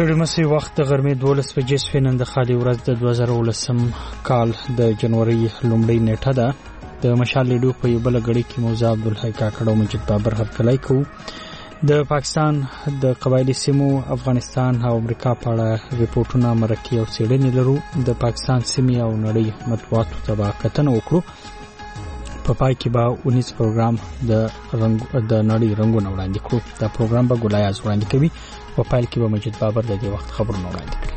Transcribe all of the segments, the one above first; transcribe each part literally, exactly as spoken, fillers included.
ستړي مسي وخت د غرمې دولس بجې شوې. نن د خالي ورځ د دوه زره ولسم کال د جنوري لومړۍ نیټه ده. د مشال لیډو په یو بل غړي کې موزه عبدالحی کاکړ او مجید بابر هرکلی کوو. د پاکستان د قبایلی سیمو، افغانستان او امریکا په اړه ریپورتونه، مرکې او څېړنې لرو. د پاکستان سیمې او نړۍ مطبوعاتو ته به کتنه وکړو. په پای کې به اونیز پروګرام د رنګ د نړۍ رنګونه وړاندې کړو. دا پروګرام به ګلایاز وړاندې کوي. په پایل کې به مجید بابر د دې وخت خبرونه وړاندې کړي.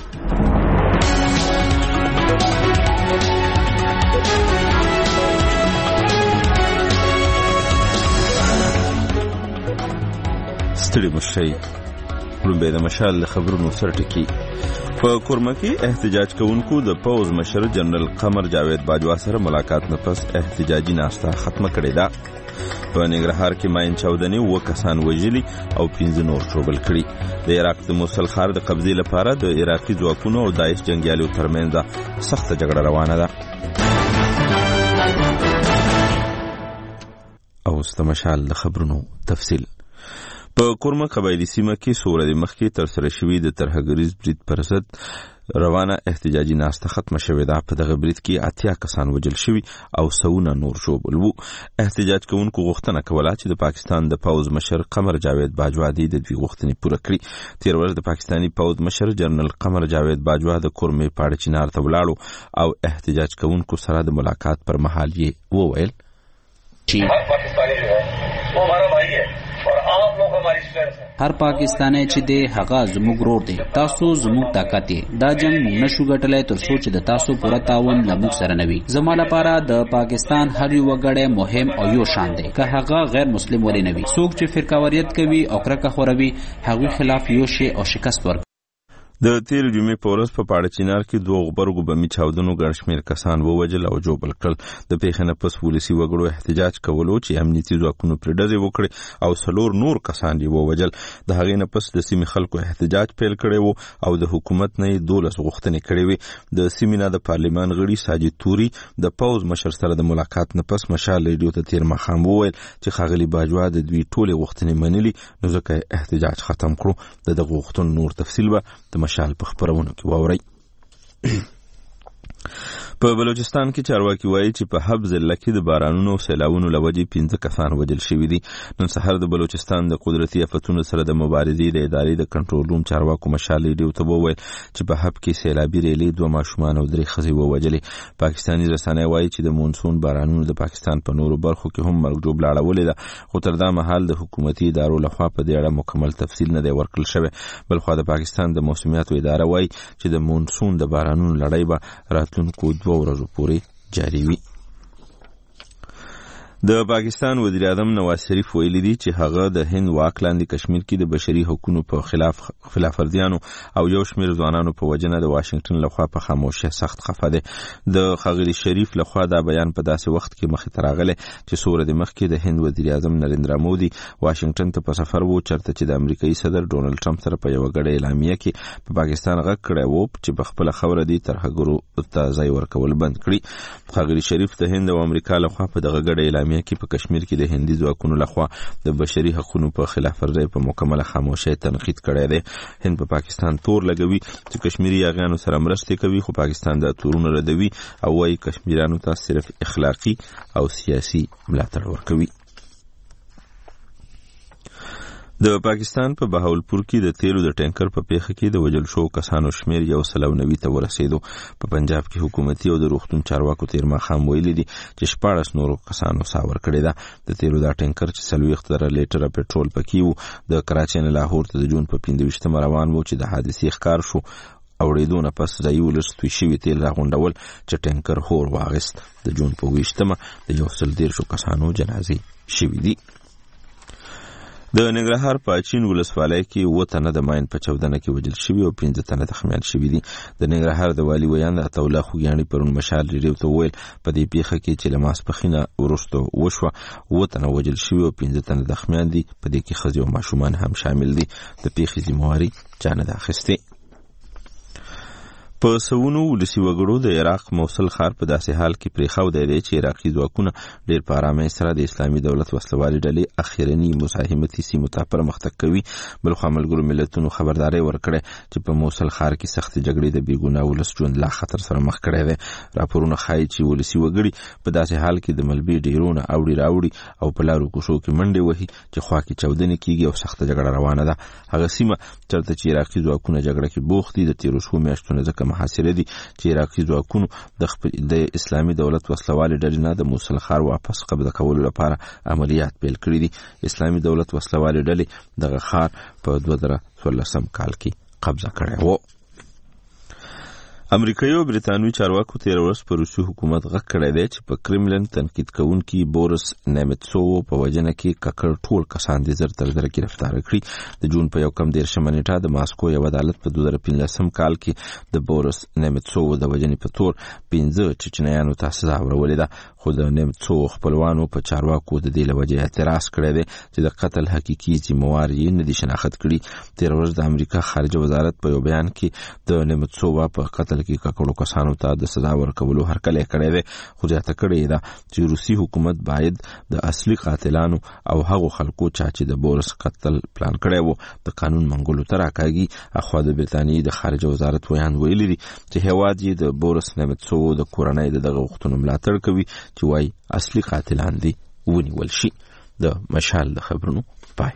ستړي مشي لومبه د مشال خبرونو سرټکی. په کورمکی احتجاج کوونکو د پوز مشر جنرال قمر جاوید باجوا سره ملاقات نه پس احتجاجي ناشته ختمه کړې ده. په ننګرهار کې ماین چاودنې و کسان وژلي او پنځه نور ټوبل کړي. د عراق د موصل ښار د قبضې لپاره د عراقي ځواکونو او داعش جنګیالیو ترمنځ سخته جګړه روانه ده. او ستمشال د خبرونو تفصیل. په کورمه قبایلی سیمه کې څو ورځې مخکې ترسره شوي د ترهګریز برید پر ضد روانه احتجاجي ناسته ختمه شوې ده. په دغه برید کې اتیا کسان وژل شوي او سوونه نور ژوبل وو. احتجاج کوونکو غوښتنه کوله چې د پاکستان د پوز مشر قمر جاوید باجوا د دوی غوښتنې پوره کړي. تیر ورځ د پاکستاني پوز مشر جنرال قمر جاوید باجوا د کورمې پاړه چینار ته ولاړو او احتجاج کوونکو سره د ملاقات پر مهال یې وویل هر پاکستانی چې دی هغه زموږ ورور دی. تاسو زموږ طاقت دی. دا جنگ موږ نشو ګټلی تر څو چې د تاسو پوره تعاون له موږ سره نه وي. زما لپاره د پاکستان هر یو وګړی مهم او یو شان دی، که هغه غیر مسلم ولې نه وي. څوک چې فرقواریت کوي او کرکه خوروي هغوی خلاف یو شی او شکست ورکوي. د تیر جمعې په ورځ په پاړه چینار کې دوه غبرګو بمي چاودنو ګڼ شمېر کسان ووژل او ژوبل کړل. د پیښې نه پس ولسي وګړو احتجاج کولو چې امنیتي ځواکونو پرې ډزې وکړې او څلور نور کسان یې ووژل. د هغې نه پس د سیمې خلکو احتجاج پیل کړی و او د حکومت نه یې دولس غوښتنې کړې وې. د سیمې نه د پارلمان غړي ساجد توري د پوز مشر سره د ملاقات نه پس مشال ریډیو ته تیر ماښام وویل چې ښاغلي باجوا د دوی ټولې غوښتنې منلي، نو ځکه احتجاج ختم کړو. د دغه غوښتنو نور تفصیل به د مشال په خبرونو کې واورئ. په بلوچستان کې چارواکي وایي چې په حب ضلع کې د بارانونو او سیلاونو له وجې پنځه کسان وژل شوي دي. نن سهار د بلوچستان د قدرتي آفتونو سره د مبارزې د ادارې د کنټرول روم چارواکو مشال ریډیو ته وویل چې په حب کې سیلابي ریلې دوه ماشومان او درې ښځې ووژلې. پاکستاني رسنۍ وایي چې د مونسون بارانونو د پاکستان په نورو برخو کې هم مرګ ژوبله اړولې ده، خو تر دا مهال د حکومتي ادارو لخوا په دې اړه مکمل تفصیل نه دی ورکړل شوی. بلخوا د پاکستان د موسمیاتو اداره وایي چې د مونسون د بارانونو لړۍ به راتلونکو دوه ورځو پورې جاری وي. د پاکستان وزیر اعظم نواز شریف ویلي دي چې هغه د هند واک لاندې کشمیر کې د بشري حقوقو په خلاف خلاف ورزیانو او یو شمېر ځوانانو په وجنه د واشنگټن لخوا په خاموشۍ سخت خفه دی. د ښاغلي شریف لخوا دا بیان په داسې وخت کې مخې ته راغلی چې څو ورځې مخکې د هند وزیر اعظم نریندرا مودي واشنگټن ته په سفر و، چېرته چې د امریکایي صدر ډونالډ ټرمپ سره په یوه ګډه اعلامیه کې په پاکستان غږ کړی و چې په خپله خبره دي ترهګرو ته ځای ورکول بند کړي. ښاغلي شریف د هند او امریکا لخوا په دغه ګډه اعلامیه کې په کشمیر کې د هندي ځواکونو لخوا د بشري حقوقو په خلاف ورزي په مکمله خاموشۍ تنقید کړی دی. هند په پاکستان تور لګوي چې کشمیری یاغیانو سره مرسته کوي، خو پاکستان د تورونو ردوي او وايي کشمیریانو ته صرف اخلاقی او سیاسي ملاتړ ورکوي. د پاکستان په بهاولپور کې د تیلو د ټینکر په پیښه کې د وژل شوو کسانو شمېر یو سل او نوي ته ورسېدو. په پنجاب کې حکومتي او د روغتون چارواکو تیر ماښام ویلي دي چې شپاړس نورو کسانو ساه ورکړې ده. د تیلو دا ټینکر چې څلوېښت زره لیټره پټرول پکې و د کراچۍ نه لاهور ته د جون په پنځه ویشتمه روان و چې د حادثې ښکار شو. اوړېدو نه پس ځایي ولس توی شوي تیل راغونډول چې ټینکر هور واغېست. د جون په ویشتمه د یو سل دېرشو کسانو جنازې شوي دي. د ننګرهار په اچین ولسوالۍ کې اووه تنه د ماین په چاودنه کې وژل شوي او پنځه تنه زخمیان شوي دي. د ننګرهار د والي ویاند عطاالله خوږیاڼي پرون مشال ریډیو ته وویل په دې پیښه کې چې له ماسپښینه وروسته وشوه اووه تنه وژل شوي او پنځه تنه زخمیان دي. په دې کې ښځې او ماشومان هم شامل دي. د پیښې ذمهواري چا نه ده اخیستې. په سونو ولسی وګړو د عراق موصل ښار په داسې حال کې پریښاو دی چې عراقي ځواکونه ډېر په آرامۍ سره د اسلامي دولت وسلوالې ډلې اخیرني مزاحمتي سیمو ته پرمختګ کوي. بلخوا ملګرو ملتونو خبرداری ورکړی چې په موصل ښار کې سختې جګړې د بېګناه ولس ژوند لا خطر سره مخ کړی دی. راپورونه ښایي چې ولسي وګړي په داسې حال کې د ملبې ډیرونه اوړي راوړي او په لارو کوڅو کې منډې وهي چې خوا کې چاودنې کېږي او سخته جګړه روانه ده. هغه سیمه چېرته چې عراقي ځواکونه جګړه کې بوخت دي د تېرو څو میاشتو نه ځکه محاصره دي چې عراقي ځواکونو د خپل د اسلامي دولت وسلوالې ډلې نه د موصل ښار واپس قبضه کولو لپاره عملیات پیل کړي دي. اسلامي دولت وسلوالې ډلې دغه ښار په دوه زره څوارلسم کال کې قبضه کړی و. امریکایي او برتانوي چارواکو تېره ورځ په روسي حکومت غږ کړی دی چې په کرملن تنقید کوونکي بوریس نیمتسوو په وژنه کې ککړ ټول کسان دې زر تر زره ګرفتاره کړي. د جون په یو کم دېرشمه نیټه د ماسکو یو عدالت په دوه زره پنځلسم کال کې د بوریس نیمتسوو د وژنې په تور پنځه چچنیانو ته سزا ورولې ده. خو د نیمتسوو خپلوانو په چارواکو د دې له وجې اعتراض کړی دی چې د قتل حقیقي ذمهوار یې نه دي شناخت کړي. تېره ورځ د امریکا خارجه وزارت په یو بیان کې د نیمتسوو په قتل کې ککړو کسانو ته د سزا ورکولو هرکلی کړی دی، خو زیاته کړې ده چې روسي حکومت باید د اصلي قاتلانو او هغو خلکو چا چې د بوریس قتل پلان کړی وو د قانون منګولو ته راکاږي. اخوا د برتانیې د خارجه وزارت ویان ویلي دي چې هیواد یې د بوریس نیمتسوو د کورنۍ د دغه غوښتنو ملاتړ کوي چې وایي اصلي قاتلان دي ونیول شي. د مشال د خبرونو پای.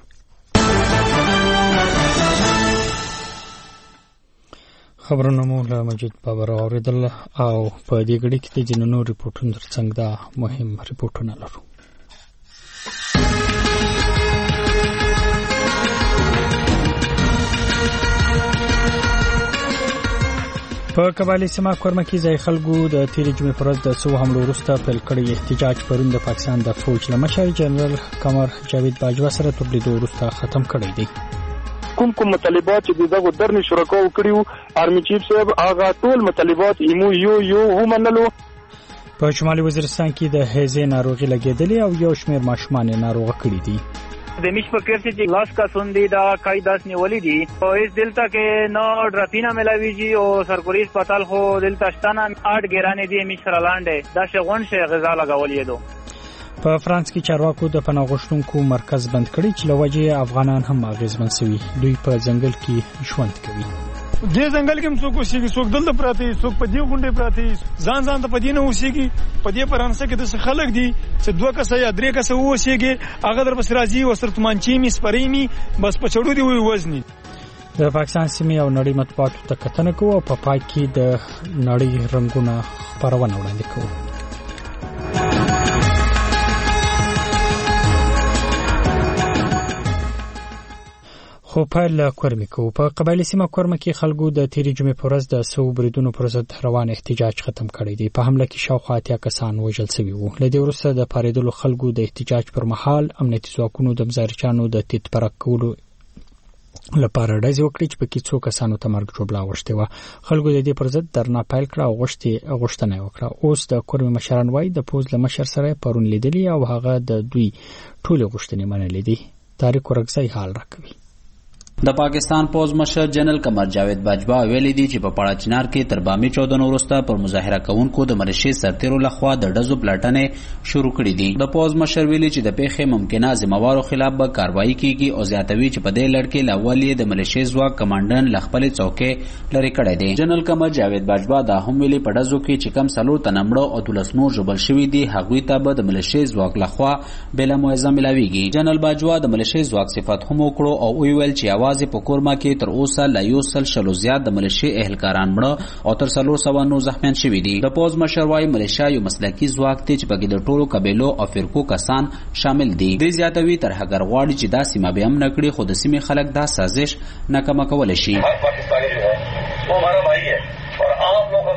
خبرونه مو له مجید بابر اوریدل او په دې غړي کې د جنونو ریپورتونو ترڅنګ دا مهم ریپورتونه لرو. په قبایلی سیمه کورمه کې ځای خلکو د تیرې جمعې پر ورځ د څو حملو وروسته پیل کړی احتجاج پرون د پاکستان د فوج له مشر جنرال قمر جاوید باجوا سره تر لیدو وروسته ختم کړی دی. کوم کوم مطالبات چې دغه درنې شرکاو کړیو آرمی چیف صاحب هغه ټول مطالبات ایمو یو یو ومنلو. په شمالي وزیرستان کې د هیزې ناروغي لګېدلې او یو شمېر ماشومان ناروغه کړي دي. د میش په کېر چې لاس کا سوندي دا کای داس نیولې دي او اس دلته کې نو ډراپینا ملاویږي او سرکوري هسپتال خو دلته شتانه آټ ګرانې دي میش سرلاندې دا شغون شي غذا لګولې دو. په فرانس کې چارواکو د پناه غوښتونکو مرکز بند کړی چې لوجه افغانان هم اغیزمن شوي. دوی په ځنګل کې ژوند کوي. دې ځنګل کې څوک اوسېږي، څوک دلته پراته دي، څوک په دې غونډې پراته دي، ځان ځان ته په دې نه اوسېږي. په دې فرانسه کې د خلک دي چې دوه کسه یا درې کسه اوسېږي، هغه در بس راځي وسر تومانچې می سپرې می بس په چړو دی وي وزني. د پاکستان سیمې او نړۍ مطبوعاتو ته کتنه کوو او په پای کې د نړۍ رنگونه خبرونه وړاندې کوو. خو پیل کورمه کو په قبایلی سیمه کورمه کې خلکو د تیرې جمعې پر ورځ د سو بریدونو پر ضد روان احتجاج ختم کړی دی. په حمله کې شاوخوا اتیا کسان وژل شوي وو. له دې وروسته د پارېدلو خلکو د احتجاج پر مهال امنیتي ځواکونو د مظاهرچیانو د تیت پرک کولو لپاره ډزې وکړې چې پکې څو کسانو ته مرګ ژوبلا اوښتې وه. خلکو د دې پر ضد درنا پیل کړه او غوښتنه یې وکړه. اوس د کورمې مشران وایي د پوځ له مشر سره پرون لیدلي او هغه د دوی ټولې غوښتنې منلې دي. طارق ورکزی حال راکوي. د پاکستان پوز مشر جنرال قمر جاوید باجوا ویلي دي چې په پاړه چنار کې تر بامي چودنو وروسته پر مظاهره کوونکو د مرشي سرتیرو لخوا د ډزو پلاټنې شروع کړې دي. د پوز مشر ویلي چې د پیښې ممکنه ذمہوارو خلاف به کاروایی کیږي او زیاتوي چې په دې لړ کې لاول یې د ملیشي ځواک کمانډن لخپلې څوکۍ لري کړې دي. جنرال قمر جاوید باجوا دا هم ویلي په ډزو کې چې کم سلو تنمړو او دولس نور جوړ شوي دي هغوی ته به د ملیشي ځواک لخوا بلا موعظه ملاويږي. جنرال باجوا د ملیشي ځواک صفات هم وکړو او ویل چې आवाज په کورما کې تر اوسه لا یو سل شلو زیات د ملیشي اهلکاران مړه او تر څلور سوه نور زخمیان شوي دي. د پوز مشر وايي ملیشیا یو مسلکي ځواک دی چې پکې د ټولو قبیلو او فرقو کسان شامل دي. دوی زیاتوي تر هغه غواړي چې دا سیمه به هم نکړي خو د سیمې خلک دا سازش ناکامه کولی شي. اور आप लोगों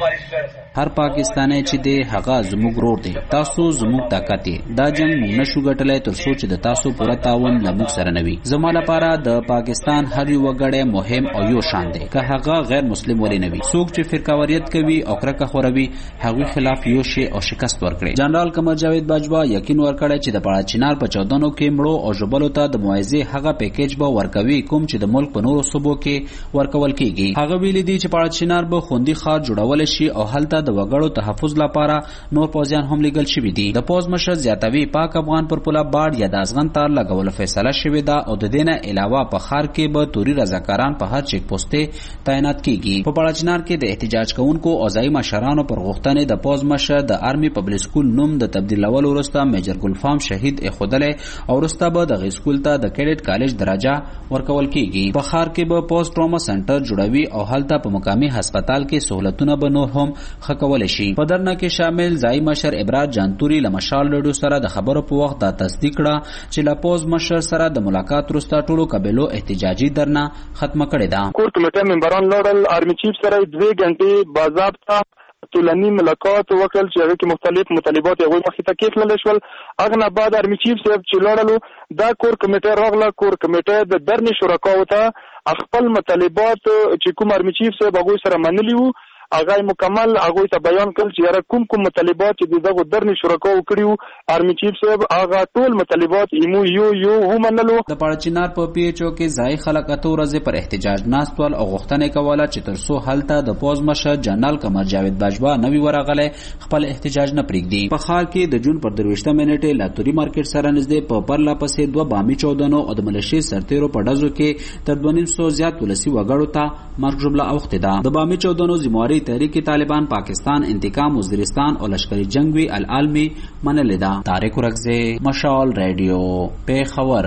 هر پاکستانی چې دی هغه زموږ ورور دی. تاسو زموږ طاقت دی. دا جنگ موږ نشو ګټلای تر څو چې د تاسو پوره تعاون له موږ سره نه وي. زما لپاره د پاکستان هر یو وګړی مهم او یو شان دی، که هغه غیر مسلم ولی نه وي. څوک چې فرقواریت کوي او کرکه خوروي هغوی خلاف یو شی او شکست ورکړي. جنرال قمر جاوید باجوا یقین ورکړی چې د پاړه چنار په چودنو کې مړو او ژوبلو ته د موعظې هغه پیکیج به ورکوي کوم چې د ملک په نورو صوبو کې ورکول کیږي. هغه ویلي دی چې پاړه چنار به خوندي ښار جوړول شي او هلته د وګړو تحفظ لپاره نور پوځیان هم لګل شوي دي. د پوځ مشر زیاتوي پاک افغان پر پوله باډ یا د ازغن تار لګول فیصله شوې ده او د دې نه علاوه په ښار کې به توري رضاکاران په هر چیک پوسټې تعینات کیږي. په پاړه چنار کې د احتجاج کوونکو او ځایي مشرانو پر غوښتنې د پوځ مشر د آرمي پبلک سکول نوم د تبدیلولو وروسته میجر ګلفام شهید ایښودلی او وروسته به دغه سکول ته د کیډټ کالج درجه ورکول کیږي. په ښار کې به پوسټ ټراما سنټر جوړوي او هلته په مقامي هسپتال کې سہولتونه به نور هم ښه کولی شي. په درنه کې شامل ځایي مشر ابراج جانتوري له مشال رادیو سره د خبرو په وخت دا تصدیق کړه چې له پوز مشر سره د ملاقات وروسته ټولو قبیلو احتجاجي درنه ختمه کړې ده. کور کمیټه ممبران لړل آرمي چیف سره دوه غنټې باضابطه طولانی ملاقات وکړل چې هغه کې مختلف مطالبات یې مخې ته کېښودل شول. هغه نه بعد آرمي چیف صاحب چې لړلو دا کور کمیټه راغله. کور کمیټه د درنې شرکاو ته خپل مطالبات چې کوم آرمي چیف صاحب هغوی سره منلي وو هغه مکمل هغه ته بیان کړل چې یاره کوم کوم مطالبات چې دغه درنې شرکاو کړیو آرمي چیف صاحب هغه ټول مطالبات ایمو یو یو ومنلو. د پاړه چنار په پی ایچ او کې ځای خلک اته ورځې پر احتجاج ناست ول او غوښتنې کوله چې تر څو هلته د پوز مشر جنرال قمر جاوید باجوا نوی ورغلی خپل احتجاج نه پرېږدي. په ښار کې د جون پر درویشتمه نیټې لاتوري مارکیټ سره نږدې په پرله پسې دوه بامي چودنو او د ملیشې سرتیرو په ډزو کې تر دوه نیم سوه زیات ولسي وګړو ته مرګ ژوبله اوښتې ده. د بامي چودنو ذمواري تحریک طالبان پاکستان انتقام وزیرستان او لشکري جنگ وی العالمي منلې ده. طارق ورکزی مشال رادیو پیښور.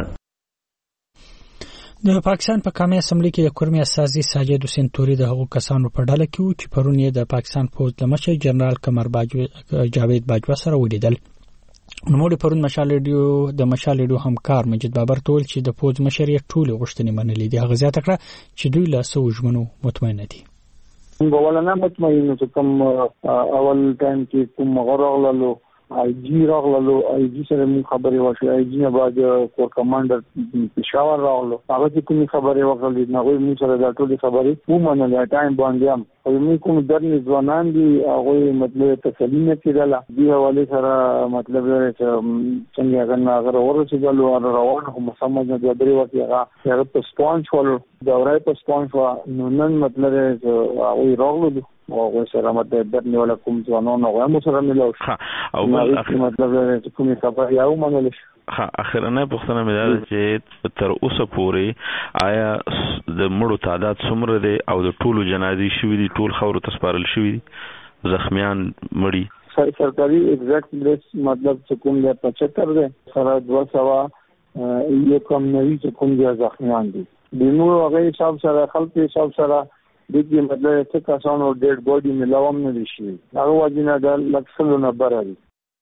د پاکستان په قومي اسمبلی کې د کورمي اساسي ساجد حسین توري د هغو کسانو په ډله کې وو چې پرون یې د پاکستان پوځ د مشر جنرال قمر جاوید باجوا سره ولیدل. نوموړي پرون مشال رادیو د مشال رادیو همکار مجید بابر ټول چې د پوځ مشر یې ټول غوښتنې منلې دي. هغه زیاته کړه چې دوی له څو ژمنو مطمئن دي. اولنا مطمئن چې کوم اول ټایم کې کوم غراغلو آی جی راغلو آی جی سره مو خبرې وشي. آی جی نه بعد کور کمانډر پېښور راغلو هغه چې کوم خبرې وکړلې نو موږ مو سره دا ټول خبرې ومنلې. ټایم باندې هم او موږ کوم درنې ځوانان دي هغه مطلب تسلیم نه کېدله. دې حواله سره مطلب چې څنګه هغه هغه ورسېدلو او روان هم سمج نه درې وخت هغه هغه په سپانچ ولو دورای په سپانچ وا نو نن مطلب هغه راغلو او سره مطلب درنې ولا کوم ځوانان هغه مو سره ملو او مطلب چې کومه خبره یو منل شي. ها اخرنه پوښتنه مې ده چې تر اوسه پورې آیا د مړو تعداد څومره دی او د ټولو جنازې شوي دي ټول خاورو ته سپارل شوي دي زخمیان مړي سرکاري ایگزیکټ لیست مطلب چې کوم دی پچهتر دی سره دوه سوه یو کم نوي چې کوم دی زخمیان دي. د نور هغه حساب سره خلک حساب سره دغه مطلب چې کسانو ډیډ باډي ملاوم نه دي شي هغه وجنه د لکسلو نه براري.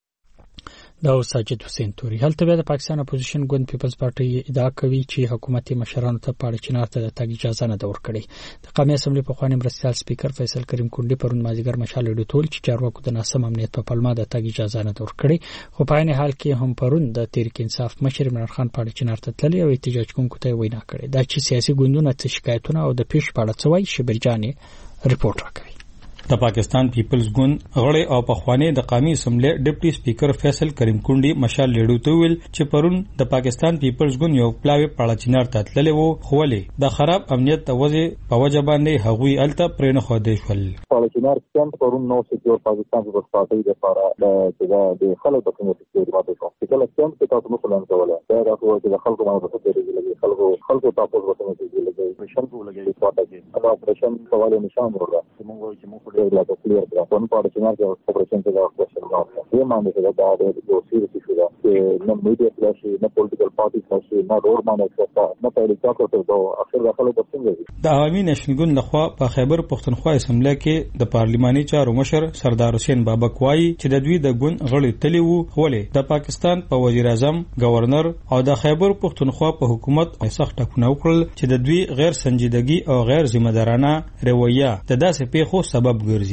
دا ساجد حسین توري. هلته بیا د پاکستان اپوزیشن ګوند پیپلز پارټي ادعا کوي چې حکومت مشرانو ته پاړه چنار ته د تګ اجازه نه ورکړي. د قومي اسمبلی پخوانی مرستیال سپیکر فیصل کریم کونډي پرون مازیګر مشال رادیو ټول چې چارواکو د ناسم امنیت په پلمه د تګ اجازه نه ورکړي. خو په عین حال کې هم پرون د تحریک انصاف مشر عمران خان پاړه چنار ته تللی او احتجاج کوونکو ته وینا کړې. دا چې سیاسي ګوندونه څه شکایتونه او د پیښ په اړه څه وایي شبیر جاني رپورټ راکوي. د پاکستان پیپلز ګوند غړی او پخوانی د قومي اسمبلی ډیپټي سپیکر فیصل کریم کونډي مشال لیډو ته ویل چې پرون د پاکستان پیپلز ګوند یو پلاوی پاړه چنار ته تللی وو خو ولې د خراب امنیت د وجې په وجه باندې هغوی الته پرې نه ښودی شول. پاړه چنار کیمپ پرون نو سکیور پاکستان پیپلز پارټي لپاره د خلکو د کومې سکیورټي ماته شو چې کله کیمپ ته تاسو مسلمان کوله دا راځي چې د خلکو باندې څه لګي خلکو خلکو تاسو ورته نه لګي مشن کو لګي پاټه کې دا اپریشن سواله نشان ورغله چې موږ چې موږ ډېر لا کلیئر کړو په پاړه چنار کې اپریشن ته دا کوشش وکړو. یې باندې دا د یو سیریس شو دا چې نو میډیا فلاش نه پولیټیکل پارټي فلاش نه رور باندې څه نه پیل کاټو ته دا اخر د خلکو څنګه د عوامي نشنل ګوند لخوا په خیبر پښتونخوا اسمبلی کې د پارلماني چارو مشر سردار حسین بابک وایي چې د دوی د ګوند غړي تلی وو ولې د پاکستان په وزیر اعظم گورنر او د خیبر پښتونخوا په حکومت سخت ټکونه وکړل چې د دوی غیر سنجیدګي او غیر ذمہ دارانه رویه د داسې پیښو سبب ګرځي.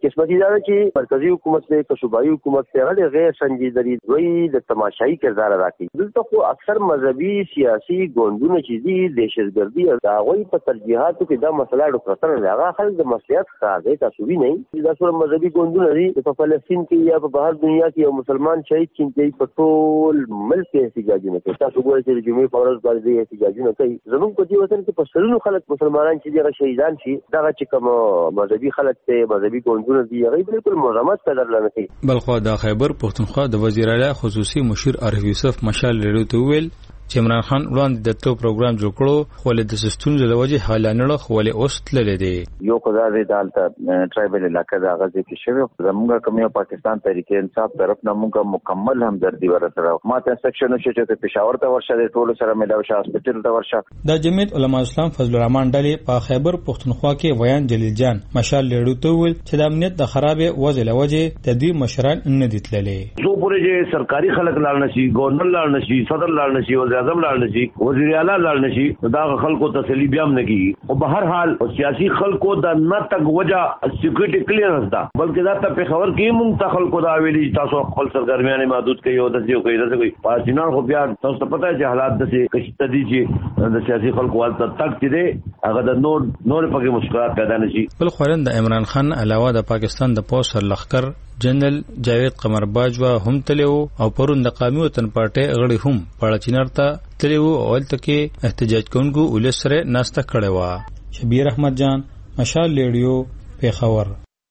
بدقسمتي دا چې مرکزی حکومت ته که صوبایي حکومت ته هغه غیر سنجیدګي دوی د تماشایي کردار ادا کوي. دلته خو اکثر مذهبي سیاسي ګوندونه چې دي دهشتګردي او هغوی په ترجیحاتو کې دا مسله ډوکټر نه هغه خلک د مصلحت کار دی. تاسو وینئ دا ټول مذهبي ګوندونه دي په فلسطین کې یا په بهر دنیا کې یو مسلمان شهید کیږي په ټول ملک کې احتجاجونه کوي. تاسو ګورئ چې جمعې په ورځ باندې احتجاجونه کوي. زموږ په دې وطن کې په سلونو خلک مسلمانان چې دغه شهیدان شي دغه چې کوم مذهبي خلک ته مذهبي ګوندونه دي هغه بالکل مرامت قدر لنه کوي. بلخو د خیبر پښتونخوا د وزیر اعلی خصوصي مشیر عارف یوسف مشال لري ته ویل چې عمران خان وړاندې د تو پروګرام جوړ کړو خو له د سیستم له وجه حالانه خو له اوست لري دي یو خدای دې دالته ټرایبل علاقې د غزې کې شوی زموږ کومه پاکستان تحریک انصاف طرف نه موږ مکمل همدردی ورسره ماته سیکشن شو چې پېښور ته ورشه د ټولو سره ملاوي شه هسپټل ته ورشه. د جمعیت علما اسلام فضل الرحمن ډلې په خیبر پښتونخوا کې ویان جلیل جان مشال لري ته ویل چې د امنیت د خرابې وځ له وجه د دې مشران نه دي تللې. زه پورې چې سرکاري خلک لاړ نشي ګورنر لاړ نشي صدر لاړ نشي وزیر اعظم لاړ نشي وزیر اعلی لاړ نشي دا خلکو تسلی بیا هم نه کیږي او په هر حال سیاسي خلکو د نه تک وجه سکیورټي کلیرنس دا بلکې دا ته په خبر کې مونږ ته خلکو دا ویلي تاسو خپل سرګرمیانه محدود کوي او د دې کوي دا کوي پاتینان خو بیا تاسو ته پته چې حالات د څه کښته دي چې د سیاسي خلکو حالت تک چې دي هغه د نور نور پکې مشکلات پیدا نشي. بل خورن د عمران خان علاوه د پاکستان د پولیس لخر جنرال جاوید قمر باجوا هم تلو او پرون د قومي وطن پارټي غړي هم پړچینر ته تلو او تلکه احتجاج کوونکو ولې سره ناشته کړي و. شبیر احمد جان مشال ریډیو پیښور.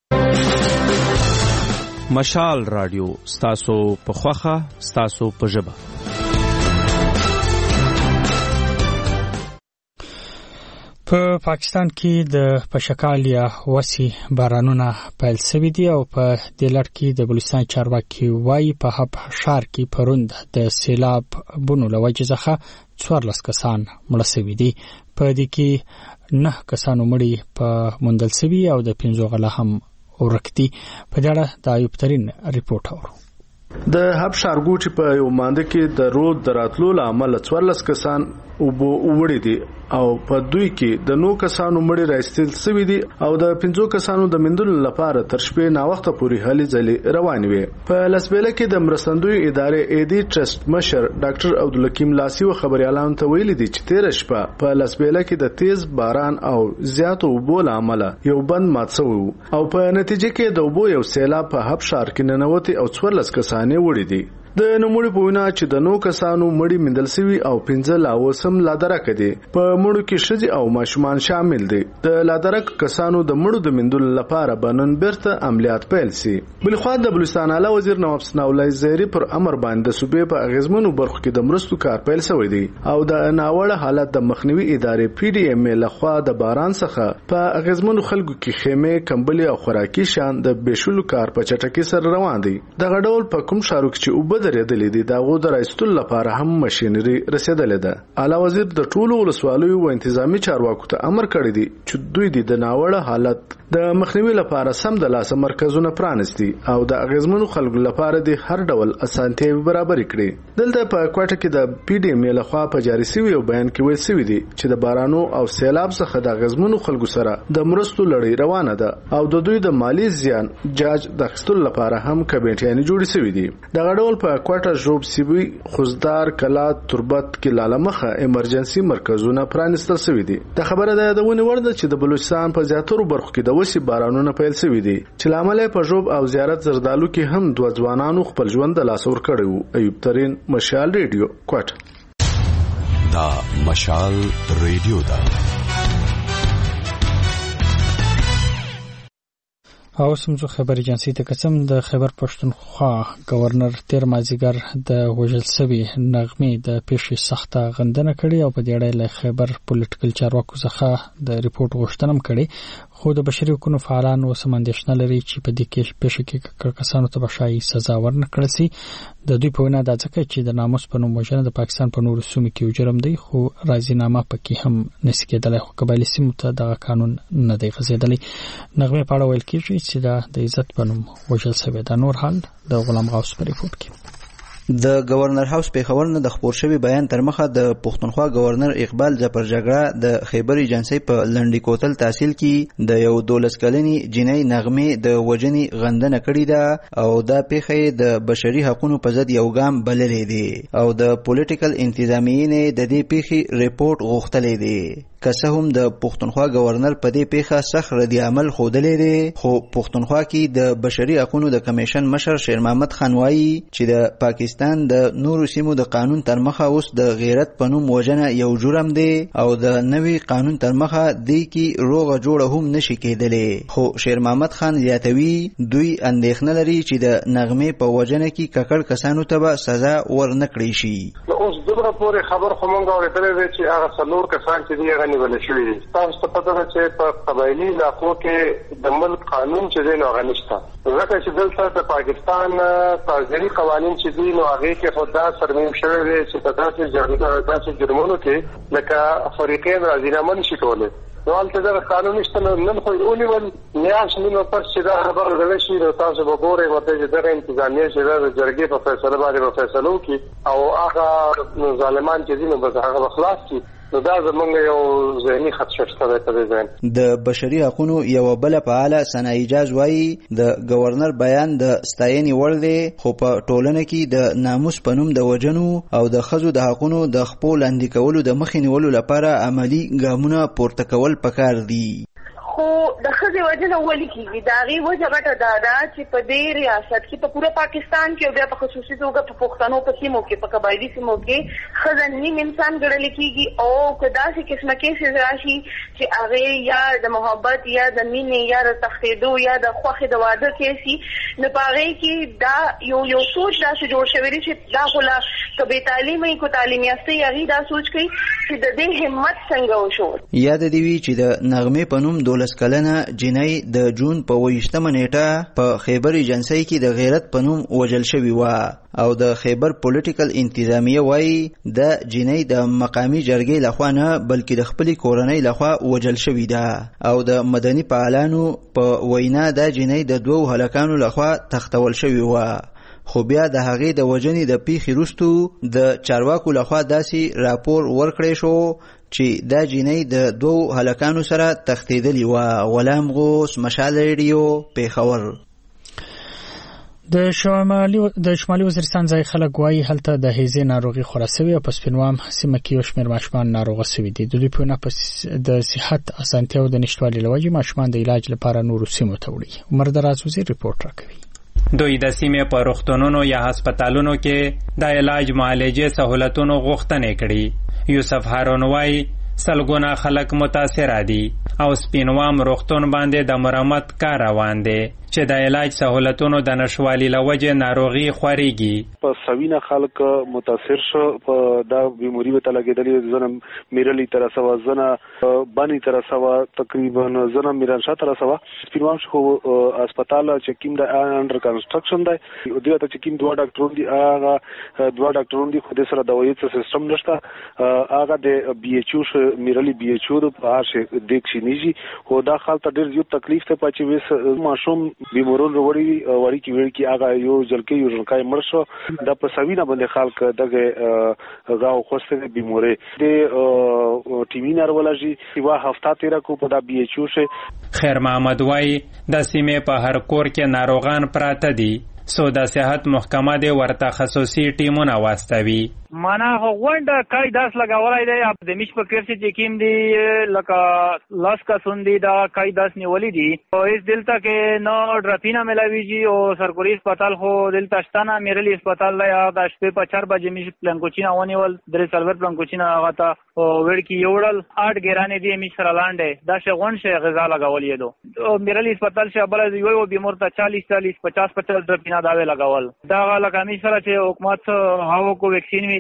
مشال رادیو ستاسو په خوخه ستاسو په ژبه. په پاکستان کې د پشکال یا وسی بارانونه پیل شوي دي او په دې لړ کې د بلوچستان چارواکي وايي په هب شهر کې پروند د سیلاب بونو لوجه څخه څوارلس کسان مړه شوي دي. په دې کې نه کسانو مړي په موندل شوي او د پنځو غلا هم ورکتي. په دې اړه د ایوب ترين ریپورت اورو. د هب شارګوټي په یو مانده کې د رود دراتلو لامل څوارلس کسان او بو وړي دي او په دوی کې د نو کسانو مړي راستل سوي دي او د پنځو کسانو د مندلو لپاره تر شپې نا وخت پورې هلي ځلې روان وي. په لسبېله کې د مرستندوی ادارې اې ډي ټرست مشر ډاکټر عبدالحکیم لاسی و خبريالانو ته ویلي دي چې تیر شپه په لسبېله کې د تیز باران او زیاتو اوبو لامل یو بند مات شو او په نتیجه کې د اوبو یو سیلاب په هب شهر کې ننوتي او څوارلس کسان وړي دي. د نوموړي په وینا چې د نو کسانو مړي مندل سوي او پنځه لاوسم لادرک دي. په مړو کې شذ او ماشومان شامل دي. د لادرک کسانو د مړو د مندل لپاره بنن برته عملیات پیل سي. بل خو د بلوچستان اعلی وزیر نواب سناولای زهري پر امر باندې صوبې په اغیزمنو برخو کې د مرستو کار پیل شوی دی او د ناوړه حالت د مخنیوي ادارې پی ډی ایم لخوا د باران څخه په اغیزمنو خلکو کې خیمه کمبلي او خوراکي شان د بشلو کار په چټکۍ سره روان دي. دغه ډول په کوم شارو کې چې وب درېدلې دي دا غو د رئیستل لپاره هم ماشينري رسیدلې ده. اعلی وزیر د ټولو ولسوالیو او انتظامی چارواکو ته امر کړی دی چې دوی د ناوړه حالت د مخنیوي لپاره سم د لاس مرکزونه پرانستي او د اغیزمنو خلکو لپاره د هر ډول اسانتیاوي برابر کړي. دلته په کوټه کې د پی ډی ایم لخوا په جاري سوي او بیان کې ویل سوي دي چې د بارانو او سیلاب څخه د اغیزمنو خلکو سره د مرستو لړۍ روانه ده او د دوی د مالی زیان جاج د خستل لپاره هم کمیټیانې جوړې سوي دي. دغه ډول په کوټه جوب سیوی خوزدار کلا تربت کې لالمخه ایمرجنسي مرکزونه پرانستل شوي دي. د خبره ده د ونی ورده چې د بلوچستان په زیاترو برخو کې د وسی بارانونه پیل شوي دي چې لامل په جوب او زیارت زردالو کې هم دوه ځوانانو خپل ژوند د لاس ور کړو. ایوب ترين مشال ریډیو کوټ. دا مشال ریډیو دا او سمزو خبر ایجنسی ته قسم د خیبر پښتونخوا گورنر تیر مازیګر د وژل سوي نغمې د پیښې سخته غندنه کړې او په دې اړه له خیبر پولیټیکل چارواکو څخه د ریپورت غوښتنه کړې. خو د بشري حقوقو فعالان اوس اندېښنه لري چې په دې کې پیښه کې کسانو ته بشای سزا ورنه کړل شي. د دوی په وینا دا ځکه چې د ناموس په نوم وژنه د پاکستان په نورو سیمو کې جرم دی خو راضینامه پکې هم نشي کېدلی خو قبایلي سیمو ته دغه قانون نه دی غځېدلی. نغمې په اړه ویل کېږي چې دا د عزت په نوم وژل شوی. دا نور حال د غلام غوث په ریپورت کې. د گورنر هاوس پیښور نه د خبر شوی بیان تر مخه د پښتونخوا گورنر اقبال ظفر جګړه د خیبر ایجنسی په لنډی کوتل تحصیل کې د یو دولس کلنی جنۍ نغمه د وجنی غندنه کړې ده او دا پیښه د بشري حقوقو په ضد یو ګام بللې دي او د پولیټیکل انتظامیې نه د دې پیښې ریپورت غوښتلې دي. که څه هم د پښتونخوا گورنر په دې پیښه سخت ردی عمل ښودلی دی خو پښتونخوا کې د بشري حقوقو د کمیشن مشر شیر محمد خان وایي چې د پاکستان د نورو سیمو د قانون تر مخه اوس د غیرت په نوم وژنه یو جرم دی او د نوي قانون تر مخه دی کې روغه جوړه هم نشي کېدلی. خو شیر محمد خان زیاتوي دوی اندېښنه لري چې د نغمې په وژنه کې ککړ کسانو ته به سزا ورنکړي شي. اوس دومره پورې خبر خو مونږ اورېدلی دی چې هغه څلور کسان چې دي هغه نیول شوي دي. تاسو ته پته ده چې په قبایلي علاقو کې د ملک قانون چې دی نو هغه نشته، ځکه چې دلته د پاکستان تعزیري قوانین چې دي نو هغې کې خو دا ترمیم شوی دی چې په داسې جرمونو کې لکه فریقین راضینامه نشي کولی. نو هلته دغه قانون نشته. نن خو یې ونیول میاشت نیمه پس چې دا خبره زده شي نو تاسو به ګورئ ورته چې دغه انتظامیه چې ده د جرګې په فیصله باندې به فیصله وکړي او هغه ظالمان چې دي نو بس هغه به خلاص کړي. نو دا زمونږ یو ذهني خدشته دی په دې ځای. د بشري حقوقو یوه بله فعاله ثنا اجاز وایي د گورنر بیان د ستاینې وړ دی خو په ټولنه کې د ناموس په نوم د وژنو او د ښځو د حقونو د خپو لاندې کولو د مخې نیولو لپاره عملي ګامونه پورته کول پکار دي. خو د ښځې وژنه ولې کېږي؟ د هغې وجه غټه دا ده چې په دې ریاست کې په پوره پاکستان کې او بیا په خصوصي توګه په پښتنو په سیمو کې په قبایلي سیمو کې ښځه نیم انسان ګڼل کېږي او که داسې قسمه کیسز راشي چې هغې یا د محبت یا د مینې یا د تښتېدو یا د خوښې د واده کیسي نو په هغې کې دا یو یو سوچ داسې جوړ شوی دی چې دا خو لا که بې تعلیمه یي که تعلیم یافتې هغې دا سوچ کوي چې د دې همت څنګه وشو. یاد دې وي چې د نغمې په نوم دولس کلنه جنۍ د جون په اوویشتمه نیټه په خیبر ایجنسی کې د غیرت په نوم وژل شوې وه او د خیبر پولیټیکل انتظامیه وایي د جنۍ د مقامي جرګې لخوا نه بلکې د خپلې کورنۍ لخوا وژل شوې ده او د مدني فعالانو په وینا دا جنۍ د دوو هلکانو لخوا تختول شوې وه. خو بیا د هغې د وژنې د پیښې وروستو د چارواکو لخوا داسې راپور ورکړی شو چې دا جنۍ د دوو هلکانو سره تښتېدلې وه. غلام غوث، مشال ریډیو، پیښور. د شمالي د شمالي وزیرستان ځای خلک وایي هلته د هیزې ناروغي خوره سوې او په سپینوام سیمه کې یو شمېر ماشومان ناروغه سوي دي. د دوی په وینا د صحت اسانتیاو د نشتوالي له وجې ماشومان د علاج لپاره نورو سیمو ته وړي. عمر دراز وزیر ریپورټ راکوي. دوی د سیمې په روغتونونو یا هسپتالونو کې د علاج معالجې سهولتونو غوښتنې کړي. یوسف هارون وایي سلګونه خلک متاثره دي او سپینوام روغتون باندې د مرمت کار روان دی چې د علاج سہولتونو د نشوالي له وجې ناروغي خوريږي. په سوینه خلک متاثر شو په دا بیماری وته لګیدلې زنه میرلی تر سوا زنه بانی تر سوا تقریبا زنه میرانشا تر سوا سپینوام شو هسپتال چې کیم د انډر کنسټرکشن دی او دغه چې کیم دوه ډاکټرون دي هغه دوه ډاکټرون دي خو د سره دوايي سیستم نشته هغه د بي ایچ او میرلی بي ایچ او د پاره د کښینیږي خو دا خلک ډېر یو تکلیف ته پاتې وس ماشوم بیمارون وړي وړي کې وړي کې هغه یو ځلکې یو ځلکای مړ شو د په سوینه باندې خلک دغه غاو خوسته بیموري د ټیمي نارولوژي یو هفته تیر کو په د بي ایچ او شه. خیر محمد وای د سیمې په هر کور کې ناروغان پراته دي سو د صحت محکمه د ورته خصوصي ټیمونه واستوي. معنا غونډه کای داس لګولای دی د میش په کېر چې کیم دی لکه لاس کا سوندی دا کای داس نیولې دي او اس دلته کې نو ډراپینا ملاویږي او سرکوري هسپتال خو دلته شتانه میرلی هسپتال لا د شپې په چار بجې میش پلان کوچینا ونیول درې سلور پلان کوچینا هغه ته وړ کی یوړل اټ ګرانې دی میش سره لاندې دا شغون شه غذا لګولې دو او میرلی هسپتال شه بل یو بیمار ته چالیس چالیس پچاس پچاس ډراپینا داوی لګول دا لکه میش سره چې حکومت هاو کو ویکسین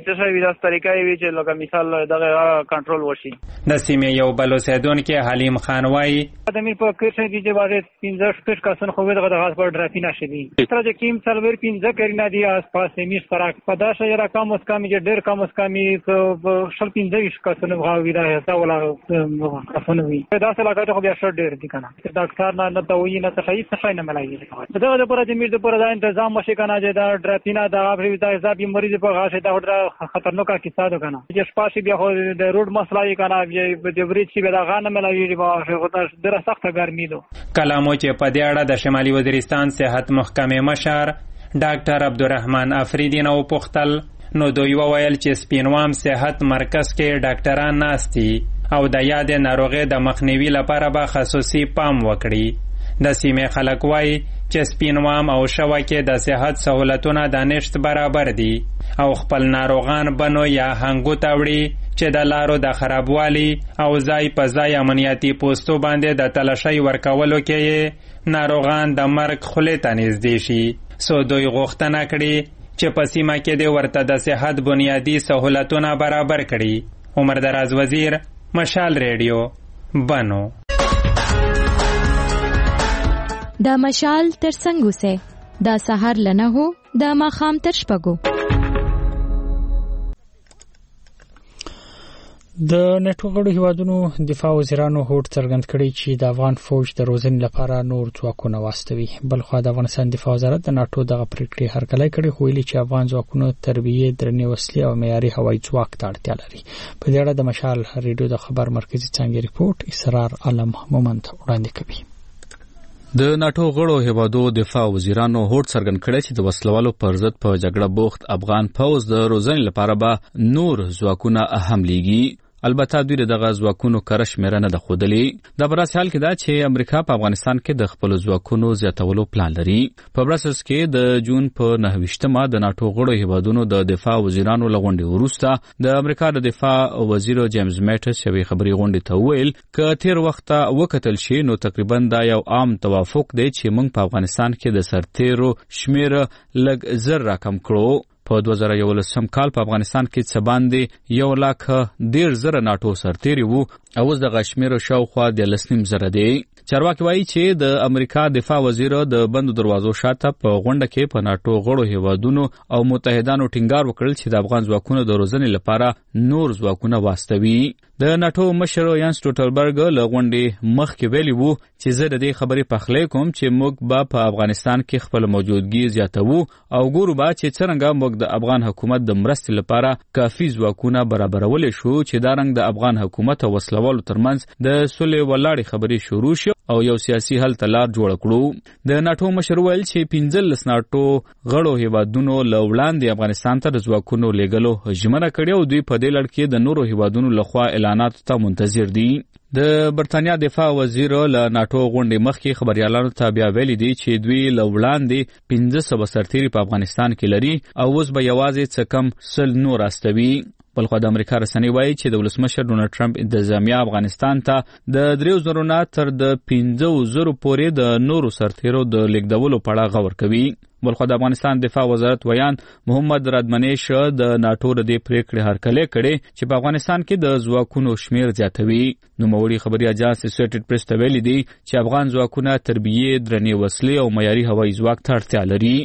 څه شوي داسې طریقه وي چې لکه مثال دغه کنټرول وشي. د سیمې یو بل اوسېدونکی حلیم خان وایي د میر په کرشن کې چې بعضې پنځه شپږ کسان خو دغه دغه پر ډرافینه شوي تر چې کیم څلور پنځه کرینا دي آسپاس میش فراق په دا شی را کم اوس کم چې ډېر کم اوس کم شل پنځه ویشت کسان غاوي دا هسته ولا کسان وي دا څه لګا ته بیا شر ډېر دي کنه ډاکټر نه نه ته وایي نه څه شي څه نه ملایي دا د پر د میر د پر دا تنظیم وشي کنه چې دا ډرافینه دا غوړي دا حساب مریض په غاښه دا ډېر خطرناک کیسه ده کنه چې شپاشي بیا خو د روډ مسله یې کنه بیا د بریج چې دا غانه ملایي به ډېر سخته ګرمي ده. کلامو چې په دې اړه د شمالي وزیرستان صحت محکمې مشر ډاکټر عبدالرحمن افریدی نه وپوښتل نو دوی وویل چې سپینوام صحت مرکز کې ډاکټران ناست دي او د یادې ناروغۍ د مخنیوي لپاره به خصوصي پام وکړي. د سیمې خلک وایي چې سپینوام او شوه کې د صحت سهولتونه د نشت برابر دي او خپل ناروغان بنو یا هنګو ته وړي چې د لارو د خرابوالي او ځای په ځای امنیتي پوستو باندې د تلاشۍ ورکولو کې ناروغان د مرګ خولې ته نږدې شي. سو دوی غوښتنه کړي چې په سیمه کې د ورته د صحت بنیادي سهولتونه برابر کړي. عمر دراز وزیر، مشال ریډیو، بنو. دا مشال تر څنګه سه دا سحر لنه هو دا ماخام تر شپږو. د نټو غړو هیوادونو دفاع وزیرانو هوډ څرګند کړی چې د افغان فوج د روزنې لپاره نور ځواکونه واستوي. بلخو د افغانستان دفاع وزارت د نټو دغه پریکړې هرکلی کړی خو ویلي چې افغان ځواکونو تربیه، درنې وسلې او معیاري هوایي ځواک ته اړتیا لري. په دې اړه د مشال ریډیو د خبر مرکزي څانګې ریپورت اسرار عالم مومند وړاندې کوي. د ناتو غړو هیوادو دفاع وزیرانو هوډ څرګند کړی چې د وسلوالو پر ضد په جګړه بوخت افغان پوځ د روزنې لپاره به نور ځواکونه اهم لیږي. البته دوی دغه ځواکونو کره شمیره نه ده ښودلې. د براسي حال کې دا چې امریکا په افغانستان کې د خپل ځواکونو زیاتولو پلان لري. په براسلز کې د جون په نهه ویشتمه د ناتو غړو هیوادونو د دفاع وزیرانو لغونډې وروسته د امریکا د دفاع وزیر جیمز میټس یوې خبري غونډې ته وویل ک تیر وخت وکتل شي نو تقریبا دا یو عام توافق دی چې موږ په افغانستان کې د سرتیرو شمیره لږ زر راکم کړو. په دوه زره یولسم کال په افغانستان کې څه باندې یو لاک ډېر زره ناټو سرتیري وو او اوس دغه شمېر شاوخوا دیارلس نیم زره دی. چارواکي وایي چې د امریکا دفاع وزیر د بندو دروازو شاته په غونډه کې په ناټو غړو هیوادونو او متحدانو ټینګار وکړل چې د افغان ځواکونو د روزنې لپاره نور ځواکونه واستوي. د ناټو مشر یانس سټولټنبرګ له غونډې مخکې ویلي وو چې زه د دې خبرې پخلی کوم چې موږ به په افغانستان کې خپل موجودګي زیاتوو او ګورو به چې څرنګه موږ د افغان حکومت د مرستې لپاره کافي ځواکونه برابرولی شو چې دا رنګ د افغان حکومت او وسلوالو ترمنځ د سولې ولاړې خبرې شروع شي او یو سیاسي حل ته لار جوړه کړو. د ناټو مشر ویل چې پنځلس ناټو غړو هیوادونو له وړاندې افغانستان ته د ځواکونو لیږلو ژمنه کړې او دوی په دې لړ کې د نورو هیوادونو لخوا اعلاناتو ته منتظر دي. د برتانیا دفاع وزیر له ناټو غونډې مخکې خبريالانو ته بیا ویلي دي چې دوی له وړاندې پنځه سوه سرتیري په افغانستان کې لري او اوس به یوازې څه کم سل نور استوي. بلخو د امریکا رسنۍ وایي چې د ولسمشر ډونالډ ټرمپ انتظامیه افغانستان ته د دریو زرو نه تر د پنځه زرو پورې د نورو سرتیرو د لیږدولو په اړه غور کوي. بلخو د افغانستان دفاع وزارت ویان محمد رادمنیش د ناټو د دې پریکړې هرکلی کړی چې په افغانستان کې د ځواکونو شمیر زیاتوي. نوموړي خبري اجانس اسوسییټډ پریس ته ویلي دي چې افغان ځواکونه تربیه، درنې وسلې او معیاري هوایي ځواک ته اړتیا لري.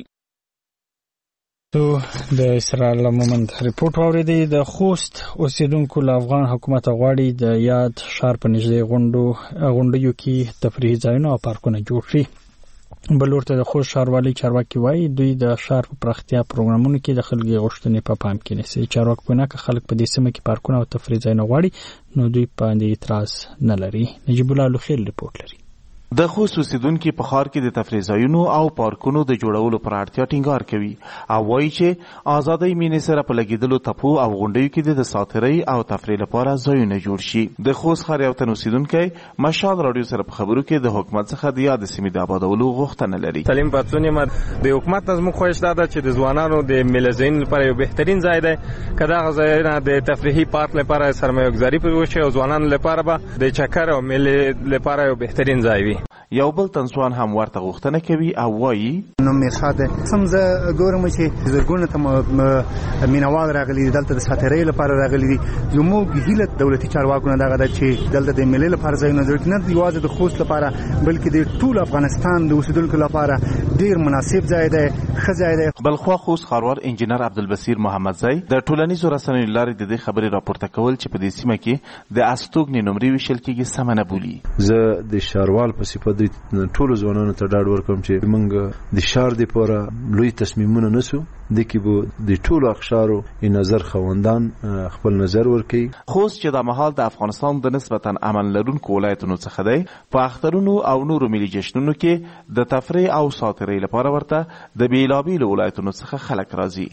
تو د اسرائیل مومند ریپورت واوریدي. د خوست اوسیدونکو له افغان حکومت غواړي د یاد ښار په نږدې غونډو غونډیو کې تفریحي ځایونه او پارکونه جوړ کړي. بل ورته د خوست ښاروالي چارواکي وایي دوی د ښار په پراختیا پروګرامونو کې د خلکو غوښتنې په پام کې نیسي. چارواکي وینا که خلک په دې سیمه کې پارکونه او تفریحي ځایونه غواړي نو دوی باندې اعتراض نه لري. نجیب الله لوخیل ریپورت لري. د خوست اوسیدونکو په ښار کې د تفریح ځایونو او پارکونو د جوړولو پر اړتیا ټینګار کوي او وایي چې ازادۍ مینې سره په لګیدلو تپو او غونډیو کې د ساتیرۍ او تفریح لپاره ځایونه جوړ شي. د خوست ښار یو تن اوسیدونکی مشال راډیو سره په خبرو کې د حکومت څخه د یاد سیمې د آبادولو غوښتنه لري. سلیم پاتون یم د حکومت از موږ خوښ ده چې د ځوانانو د میلزین لپاره یو بهترین ځای دی که دغه ځایونه د تفریحي پارک لپاره سرمایه‌گذاري پرې وشي او ځوانانو لپاره به د چکر او میلې لپاره یو بهترین ځای وي. یو بل تنسوان هم ورته غوښتنه کوي او وایي نوم میرشاه ده. سم زه ګورم چې زرګونه ته مینوال راغلي دلته د ساتیرۍ لپاره راغلي دي. زموږ هیله دولتي چارواکو نه دغه ده چې دلته د ملي لپاره ځایونه جوړ کړي، نه یوازې د خوست لپاره بلکې د ټول افغانستان د اوسیدونکو لپاره ډیر مناسب ځای دی، ښه ځای دی. بلخوا خوست ښاروال انجینر عبدالبصیر محمدزی د ټولنیزو رسنیو لارې د دې خبرې راپورته کول چې په دې سیمه کې د استوګنې نمرې ویشل کېږي سمه نه بولي. زه د ښاروال په صفت ټولو ځوانانو ته ډاډ ورکوم چې موږ د ښار دپاره لوی تصمیمونه نسو، دکې به د ټولو اقشارو نظر خوندان خپل نظر ورکوي. خوست چې د مهال د افغانستان د نسبتا امن لرونکو ولایتونو څخه دی، په اخترونو او نورو ملي جشنونو کې د تفریح او ساتیرۍ لپاره ورته د بیلابیلو ولایتونو څخه خلک راځي.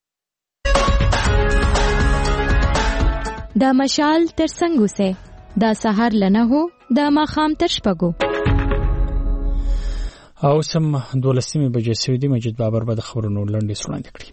دا مشال تر څنګه سه دا سحر لنه هو دا ماخام تر شپګو او سم دولسمه بجې سوي دي. مجید بابر به د خبرونو لنډې وړاندې کړي.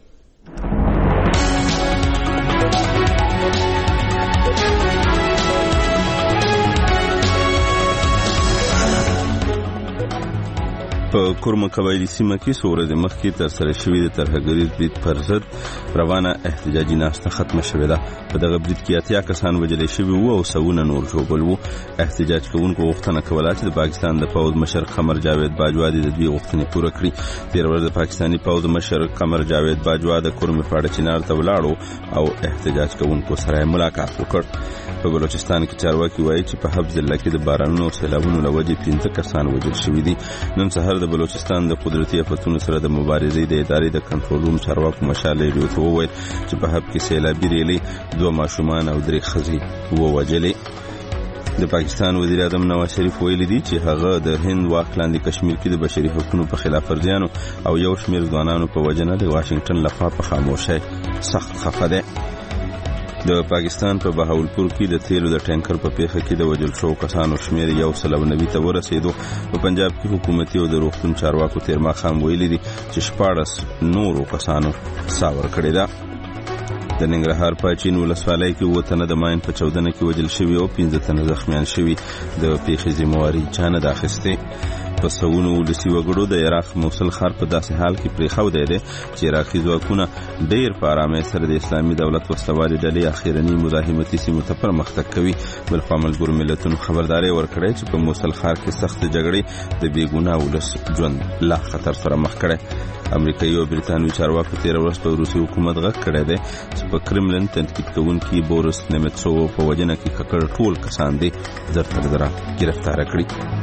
په کورمه قبایلي سیمه کې څو ورځې مخکې ترسره شوې د ترهګریز برید پر ضد روانه احتجاجي ناسته ختمه شوې ده. په دغه برید کې اتیا کسان وژل شوي وو او سوونه نور ژوبل وو. احتجاج کوونکو غوښتنه کوله چې د پاکستان د پوځ مشر قمر جاوید باجوا د دوی غوښتنې پوره کړي. تېره ورځ د پاکستاني پوځ مشر قمر جاوید باجوا د کورمه پاړه چینار ته ولاړو او احتجاج کوونکو سره ملاقات وکړ. په بلوچستان کې چارواکي وایي چې په حب ضلع کې د بارانونو او سیلابونو له وجې پنځه کسان وژل شوي دي. نن سهار د بلوچستان د قدرتي آفتونو سره د مبارزې د ادارې د کنټرول روم چارواکو مشال ریډیو ته وویل چې په حب کې سیلابي ریلې دوه ماشومان او درې ښځې ووژلې. د پاکستان وزیر اعظم نواز شریف ویلي دي چې هغه د هند واک لاندې کشمیر کې د بشري حقوقو په خلاف ورزیانو او یو شمېر ځوانانو په وجنه د واشنگټن لخوا په خاموشۍ سخت خفه دی. د پاکستان په بهاولپور کې د تیلو د ټانکر په پیښه کې د وژل شوو کسانو شمېر یو سل او نوي ته ورسېدو. په پنجاب کې حکومتي او د روغتون چارواکو تېر ماښام ویلي دي چې شپاړس نورو کسانو ساه ورکړې ده. د ننګرهار په چین ولسوالۍ کې اووه تنه د ماین په چاودنه کې وژل شوي او پنځه تنه زخمیان شوي. د پیښې ذمهواري چا نه ده اخیستې. په سوونو ولسي وګړو د عراق موصل ښار په داسې حال کې پرېښودی دی چې عراقي ځواکونه ډېر په ارامۍ سره د اسلامي دولت وسلوالې ډلې اخرني مزاحمتي سیمو ته پرمختګ کوي. بلخوا ملګرو ملتونو خبرداری ورکړی چې په موصل ښار کې سختې جګړې د بېګناه ولس ژوند لا خطر سره مخ کړی. امریکایي او بریتانوي چارواکو تېره ورځ په روسي حکومت غږ کړی دی چې په کرملن تنقید کوونکي بوریس نیمتسوف په وژنه کې ککړ ټول کسان دي زر تر زره ګرفتاره کړي.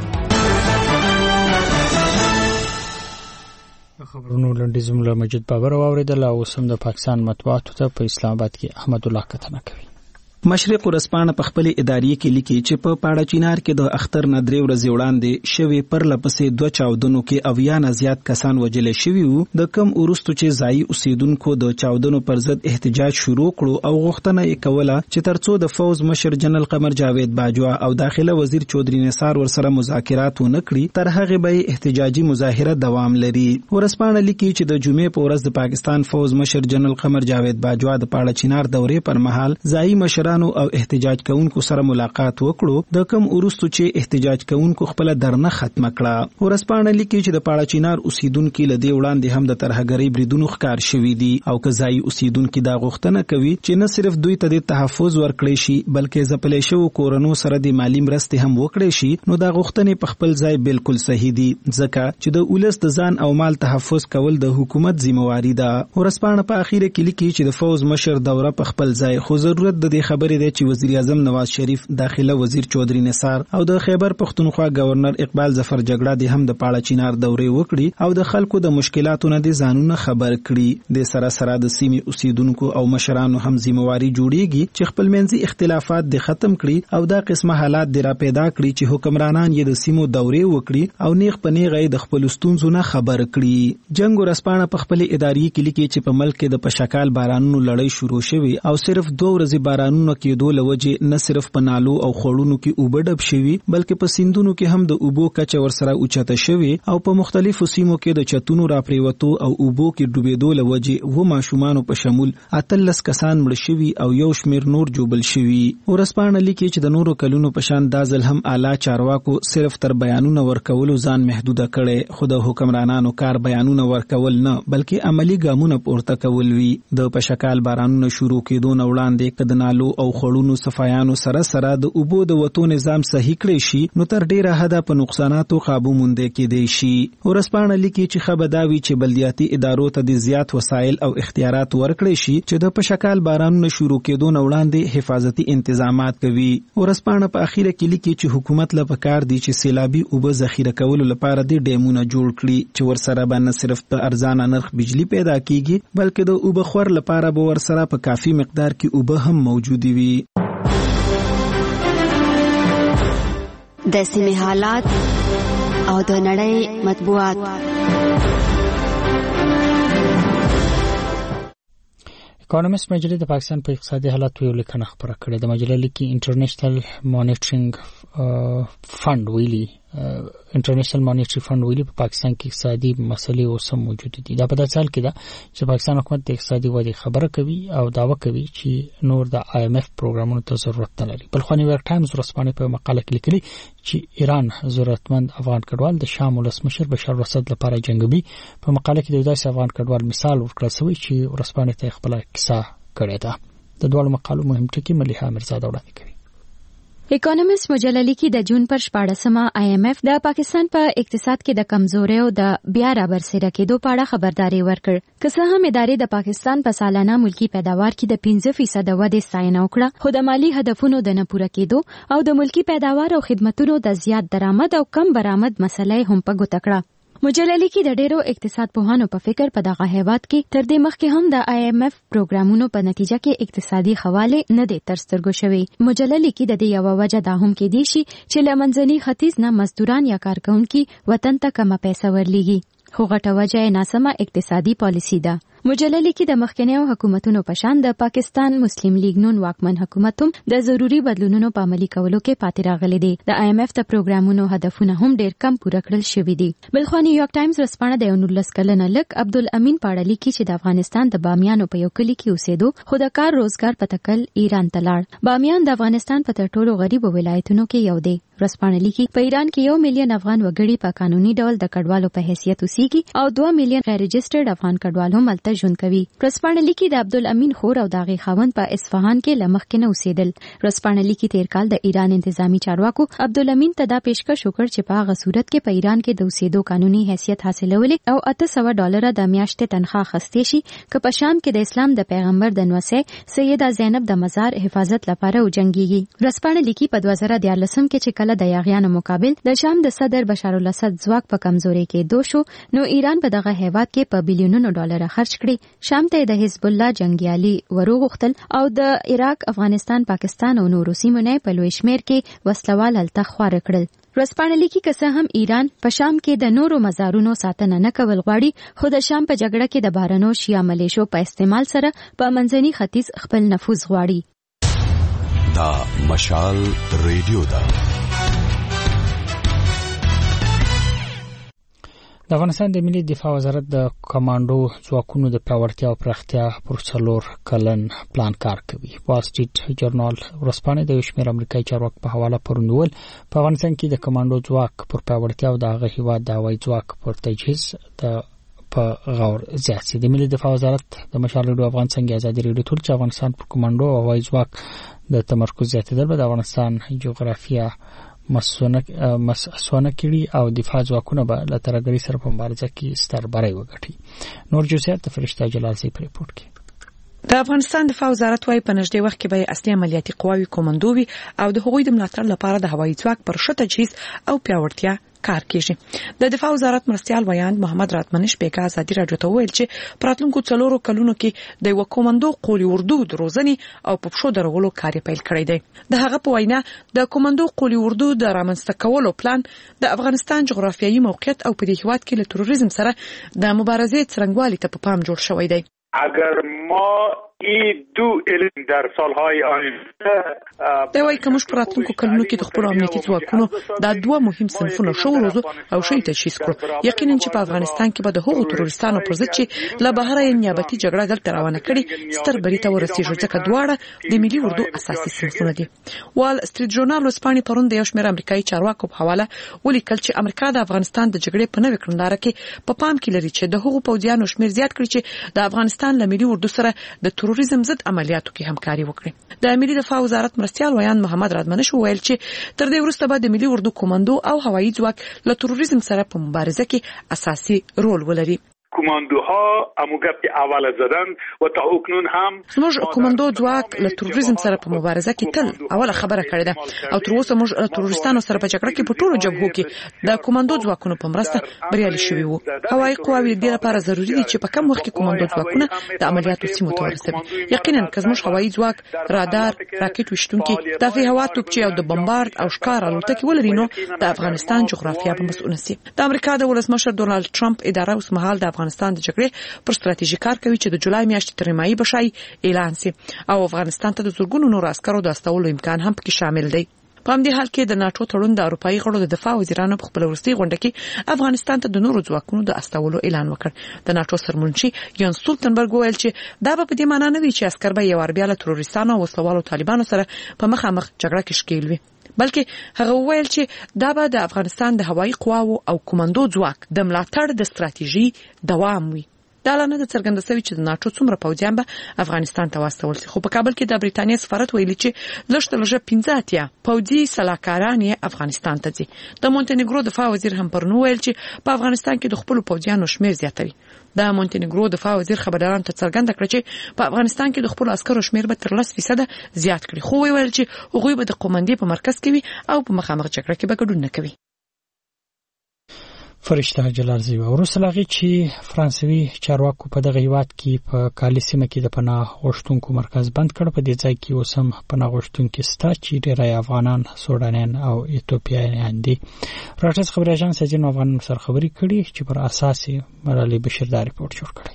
خبرونو لنډیز جمله مجید بابر واوریدل او سم د پاکستان مطبوعاتو ته په اسلام آباد کې احمد الله کتنه کوي. مشرق ورځپاڼه په خپل ادارې کې لیکي چې په پاړه چینار کې د اختر نه درې ورځې وړاندې شوې پرله پسې دوه چاودنو کې اویا نه زیات کسان وژل شوي وو. د کم وروستو چې ځایي اوسیدونکو د چاودنو پر ضد احتجاج شروع کړو او غوښتنه یې کوله چې ترڅو د فوز مشر جنرال قمر جاوید باجوا او داخله وزیر چودري نثار ورسره مذاکرات ونه کړي تر هغه به احتجاجي مظاهره دوام لري. ورځپاڼه لیکي چې د جمعې په ورځ د پاکستان فوز مشر جنرال قمر جاوید باجوا د پاړه چینار دورې پر مهال ځایي مشران او احتجاج کوونکو سره ملاقات وکړو. د کم وروستو چې احتجاج کوونکو خپل درنه ختمه کړه. ورځپاڼه لیکي چې د پاړه چینار اوسیدونکو له دې وړاندې هم د ترهګرۍ بریدونو ښکار شوي دي او کزای اوسیدونکو دا غوښتنه کوي چې نه صرف دوی ته د تحفظ ورکړي شي بلکې ځپلې شوو کورونو سره د مالی مرستې هم وکړي شي. نو دا غوښتنې په خپل ځای بالکل صحیح دي ځکه چې د ولس د ځان او مال تحفظ کول د حکومت ذمہواری ده. ورځپاڼه په اخیره کې لیکي چې د فوز مشر دوره په خپل ځای خو ضرورت د دې خبرې دی چې وزیر اعظم نواز شریف داخله وزیر چودري نثار او د خیبر پختونخوا گورنر اقبال ظفر جګړه د هم د پاړه چینار دورې وکړي او د خلکو د مشکلاتو نه د ځانونه خبر کړي. د سره سره د سیمې اوسیدونکو او مشرانو هم ذمہواری جوړیږي چې خپل منځي اختلافات د ختم کړي او دا قسمه حالات د را پیدا کړي چې حکمرانان یې د سیمو دورې وکړي او نیغ په نیغه د خپل ستونزو نه خبر کړي. جنگ ورځپاڼه په خپل ادارې کې لیکي چې په ملک کې د پشکال بارانونو لړۍ شروع شوه او صرف دوه ورځې بارانونو بارانونو کېدو لوجه نه صرف په نالو او خړونو کې اوبه ډب شوي بلکې په سیندونو کې هم د اوبو کچه ورسره اوچته شوي او په مختلفو سیمو کې د چتونو راپریوتو او اوبو کې ډوبېدو لوجه و ماشومانو په شمول اتلس کسان مړ شوي او یو شمیر نور جوبل شوي. ورسپانه لیکي چې د نورو کلونو په شان دا ځل هم اعلی چارواکو صرف تر بیانونو ورکولو ځان محدوده کړي خو د حکمرانانو کار بیانونه ورکول نه بلکې عملی ګامونه پورته کول وی. د پشکال بارانونو شروع کېدو نه وړاندې کدنالو او خړونو صفایانو سره سره د اوبو د وتو نظام صحیح کړي شي نو تر ډیره حده په نقصاناتو قابو مونږ کې دی شي. ورسپانه لیکي چې خبرداوي چې بلدیاتي ادارو ته د زیات وسایل او اختیارات ورکړي شي چې د پشکال بارانونو شروع کېدو نه وړاندې حفاظتي انتظامات کوي. ورسپانه په اخیره کې لیکي چې حکومت له پکار دی چې سیلابي اوبه ذخیره کولو لپاره د ډیمونه جوړ کړي چې ورسره به نه صرف په ارزانه نرخ بجلی پیدا کیږي بلکې د اوبه خور لپاره به ورسره په کافي مقدار کې اوبه هم موجود وي. د سیمې حالات او د نړۍ مطبوعات. اکونومیست مجلې د پاکستان په اقتصادي حالت یو لیکنه خبره کړې ده. مجله لیکي انټرنیشنل مانیټرینګ فند ویلي انټرنیشنل مانیټری فند ویلي په پاکستان کې اقتصادي مسلې اوس هم موجود دي. دا په داسې حال کې ده چې پاکستان حکومت د اقتصادي ودې خبره کوي او دعوه کوي چې نور د آی ایم ایف پروګرامونو ته ضرورت نه لري. بل خو نیویارک ټایمز ورځپاڼې په مقاله کې لیکلي چې ایران ضرورتمند افغان کډوال د شام ولسمشر بشار الاسد لپاره جنگوي. په مقاله کې د داسې افغان کډوال مثال ورکړل شوی چې ورځپاڼې ته خپل کیسه کړې ده. د دوه مقالو مهم ټکي مليحه مرزاده وړاندې کوي. اکونومیست مجله لیکي د جون پر شپاړسمه آی ایم ایف د پاکستان په اقتصاد کې د کمزورۍ او د بیا رابرسېره کېدو په اړه خبرداري ورکړ. که څه هم ادارې د پاکستان په سالانه ملکی پیداوار کې د پنځه فیصد ودې ستاینه وکړه خو د مالی هدفونو د نه پوره کېدو او د ملکی پیداوار او خدماتو د زیات درآمد او کم برآمد مسلې هم په ګوته کړه. مجله لیکي د ډیرو اقتصاد پوهانو په فکر په دغه هیواد کې تر دې مخکې هم د آی ایم ایف پروګرامونو په نتیجه کې اقتصادي حواله نه دي تر سترګو شوی. مجله لیکي د دې یو وجه دا هم کې دي شي چې له منځني ختیځ نه مزدوران یا کارکونکي وطن ته کمه پیسې ورلیږي خو غټه وجه ناسمه اقتصادي پالیسی ده. مجله لیکي د مخکنیو حکومتونو په شان د پاکستان مسلم لیگ نون واکمن حکومت هم د ضروري بدلونونو په عملي کولو کې پاتې راغلي دي. د آی ایم ایف د پروګرامونو هدفونه هم ډیر کم پوره کړل شوي دي. بلخو نیویارک ټایمز ورځپاڼه د یو نولس کلنه لک عبدالامین پاړه لیکي چې د افغانستان د بامیانو په یو کلی کې اوسېدو خو د کار روزګار په تکل ایران ته لاړ. بامیان د افغانستان په تر ټولو غریبو ولایتونو کې یو دی. ورځپاڼه لیکي په ایران کې یو میلیون افغان وګړي په قانوني ډول د کډوالو په حیثیت اوسېږي او دوه میلیون غیر رجسټرډ افغان کډوال هم هلته ژوند کوي. ورځپاڼه لیکي د عبدالامین خور او داغي خاوند په اصفهان کې لمخ کې نه اوسېدل. ورځپاڼه لیکي تیر کال د ایران انتظامی چارواکو عبدالامین ته دا پیشکش وکړ چې په هغه صورت کې په ایران کې د اوسېدو قانوني حیثیت حاصلولې او اته سوه ډالره د میاشتې تنخواه اخیستې شي که په شام کې د اسلام د پیغمبر د نوسې سیده زینب د مزار حفاظت لپاره وجنګيږي. ورځپاڼه لیکي په دوه زره دیارلسم کې چې کله د یاغیانو مقابل د شام د صدر بشار الاسد ځواک په کمزوري کې دو شو نو ایران په دغه هیواد کې په بلیونونو ډالر خرج کړي. شام ته د حزب الله جنگیالي وروغختل او د عراق افغانستان پاکستان او نورو سیمو نه په لوی شمیر کې وسلوال هلته خوار کړل. ورځپاڼه لیکي که څه هم ایران په شام کې د نورو مزارونو ساتنه نه کول غواړي خو د شام په جګړه کې د بهرنیو شیا ملیشو په استعمال سره په منځني ختیځ خپل نفوذ غواړي. دا مشال ریډیو دا د افغانستان د ملي دفاع وزارت د کمانډو ځواکونو د پیاوړتیا او پراختیا پر څلور کلن پلان کار کوي. وال سټریټ جورنال ورځپاڼه د یو شمېر امریکایي چارواکو په حواله پروندول په افغانستان کې د کمانډو ځواک پر پیاوړتیا او د هغه هیواد د هوایي ځواک پر تجهیز د په غور زیات سي. د ملي دفاع وزارت د مشال ریډیو افغان څنګه ازادي ریډیو ټول چې افغانستان پر کمانډو او هوایي ځواک د تمرکز زیاتېدل به د افغانستان جغرافیه مسونه مسونه کړي او دفاع ځواکونه به له ترګري سره په مبارزه کې ستر بری وګټي. نور جزئیات د فرشته جلال سي په ریپورت کې. د افغانستان دفاع وزارت وايي په نږدې وخت کې به اصلي عملیاتي قواوي کومندوي او د هغوی د ملاتړ لپاره د هوایي ځواک پر ښه تجهیز او پیاوړتیا کار کیږي. د دفاع وزارت مرستيال ویاند محمد راتمنش بیګا ازادي راډیو ته ویل چې پراتلونکو څلورو کلونو کې د یو کومندو قولي اردو د روزنې او په پښو درغلو کار پیل کړی دی. د هغه په وینا د کومندو قولي اردو د رامنځته کولو پلان د افغانستان جغرافیایي موقعیت او په دې هیواد کې له تروریزم سره د مبارزې څرنګوالي ته په پام جوړ شوی دی. اگر ما این دو علم در سالهای آینده دا وایي کوم په راتلونکو کلونو کې د خپل امنیتي ځواکونو دا دوه مهم صنفونه شو روزو او شي تشخیص کړو. یقینا چې په افغانستان کې به د هغو تروریستانو پر ضد چې له بهره یې نیابتي جګړه دلته روانه کړي ستر بری ته ورسیږي، ځکه دواړه د ملي اردو اساسي صنفونه دي. وال سټریټ ژورنال وسپانې پرون د یو شمېر امریکایي چارواکو په حواله ولیکل چې امریکا د افغانستان د جګړې په نوې کړنلاره کې په پام کې لري چې د هغو پوځیانو شمېر زیات کړي چې د افغانستان له ملي اردو سره د تروریزم ضد عملیاتو کې همکاري وکړي. د ملي دفاع وزارت مرستیال ویان محمد رادمنش وویل چې تر دې وروسته به د ملي اردو کوماندو او هوایي ځواک له تروریزم سره په مبارزه کې اساسي رول ولري. کوماندوها اموګه په اول زدن و تا اکنون هم موږ کوماندو ځواک له تروریزم سره په مبارزه کې تل اوله خبره کړې ده او تر اوسه موږ تروریستانو سره په جګړه کې په ټولو جبهو کې د کوماندو ځواکونو په مرسته بریالي شوي وو. هوایي قواوې د لپاره ضروري دي چې په کم وخت کې کوماندو ځواکونه د عملیاتو سیمو ته ورسوي. یقینا که زموږ هوایي ځواک رادار، راکټ وشتونکي، دفاعي هوا توپچې او د بمبارد او ښکار الوتکې ولري نو د افغانستان جغرافیه به مسؤل شي. د امریکا د ولسمشر ډونالد ټرمپ اداره اوس مهال د افغانستان د جګړې پر ستراتیژي کار کوي چې د جولای میاشتې تر نیمایي بشای اعلان سي او افغانستان ته د زورګونو نور عسکرو د استولو امکان هم پکې شامل دی. په همدې حال کې د ناتو تړون د اروپایي غړو د دفاع وزیرانو په خپل وروستي غونډه کې افغانستان ته د نورو ځواکونو د استولو اعلان وکړ. د ناتو سرمنشي یان سټولتنبرګ ویل چې دا به په دې معنی نه وي چې عسكر به یو اربیا له تروریستانو او وسلوالو طالبانو سره په مخامخ جګړه کې شکیل وي، بلکې هغه ویل چې دا به د افغانستان د هوایي قواو او کوماندو ځواک د ملاتړ د ستراتیژي دوام وي. دا لنه د څرګنده شوی چې د ناتو څومره پوځیان به افغانستان ته واستول شي، خو په کابل کې د بریټانیا سفارت ویلي چې لږ تر لږه پنځه اتیا پوځي سلاکاران یې افغانستان ته ځي. د مونټینګرو دفاع وزیر هم پرون ویل چې په افغانستان کې د خپل پوځیانو شمیر زیاتوي. د مونټینګرو دفاع وزیر خبرداران ته څرګنده کړ چې په افغانستان کې د خپل عسکرو شمیر به تر لس فیصد زیات کړي، خو ویل چې هغوی به د قومندې په مرکز کې وي او په مخامخ جګړه کې به ګډون نه کوي. فرشته جلالزی ورسلغه چې فرانسوي چارواکو په دغه هیواد کې په کالي سیمه کې د پناه غوښتونکو مرکز بند کړ. په دې ځای کې اوسم پناه غوښتونکو ستا چې ډېری افغانان، سودانیان او ایتوپیایان دي. راټس خبري اژانس ځینو افغانانو سره خبري کړي چې پر اساس مرالي بشیر دا ریپورت جوړ کړی.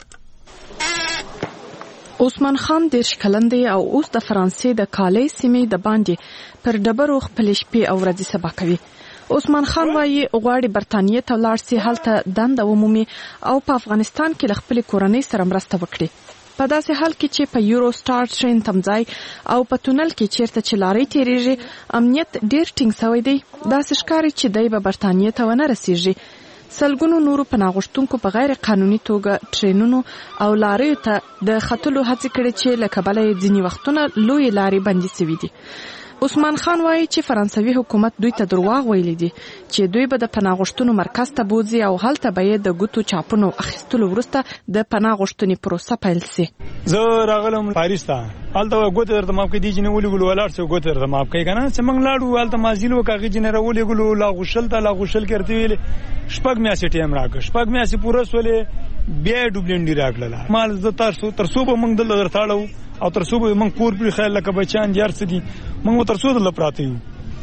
عثمان خان دیرش کلن دی او اوس د فرانسې د کالي سیمې د باندې پر ډبرو خپل شپې او ورځې سبا کوي. عثمان خان وايي غواړي برتانیې ته لاړ سي، هلته دنده ومومي او په افغانستان کې د خپل کورنۍ سره مرسته وکړي. په داسې حال کې چې په یورو سټار ټرین تمځای او په تونل کې چیرته چې لارې تیریږي امنیت ډیر ټینګ شوی دی. داسې ښکاري چې دی به برتانیې ته ونه رسیږي. سلګونو نورو پناه غوښتونکو په غیر قانوني توګه ټرینونو او لارې ته د خطلو هڅې کړې چې له کبله یې ځینې وختونه لوی لارې بندي شوي دي. عثمان خان وايي چې فرانسوي حکومت دوی ته دروغ ویلي دي چې دوی به د پناه غوښتنو مرکز ته بوځي او هلته به یې د ګوتو چاپونو اخیستلو وروسته د پناه غوښتنې پروسه پیل شي. زه راغلم پاریس ته، هلته ګوتې درته معاف کړي چې نه ولېږلو ولاړ شو، ګوتې درته معاف کوي که نه چې موږ لاړو هلته مازیل وکړه چې نه راولېږلو لا غوښل ته لا غوښل کې ورته ویلې شپږ میاشتې ټایم راکړه، شپږ میاشتې پوره شولې بیا یې ډوبلینډي راکړله. مال زه تر څو به موږ دلته درتاړو او تر څو به موږ کور پرې خیال لکه بچیان دي هر څه دي موږ تر څو دلته پراته یو.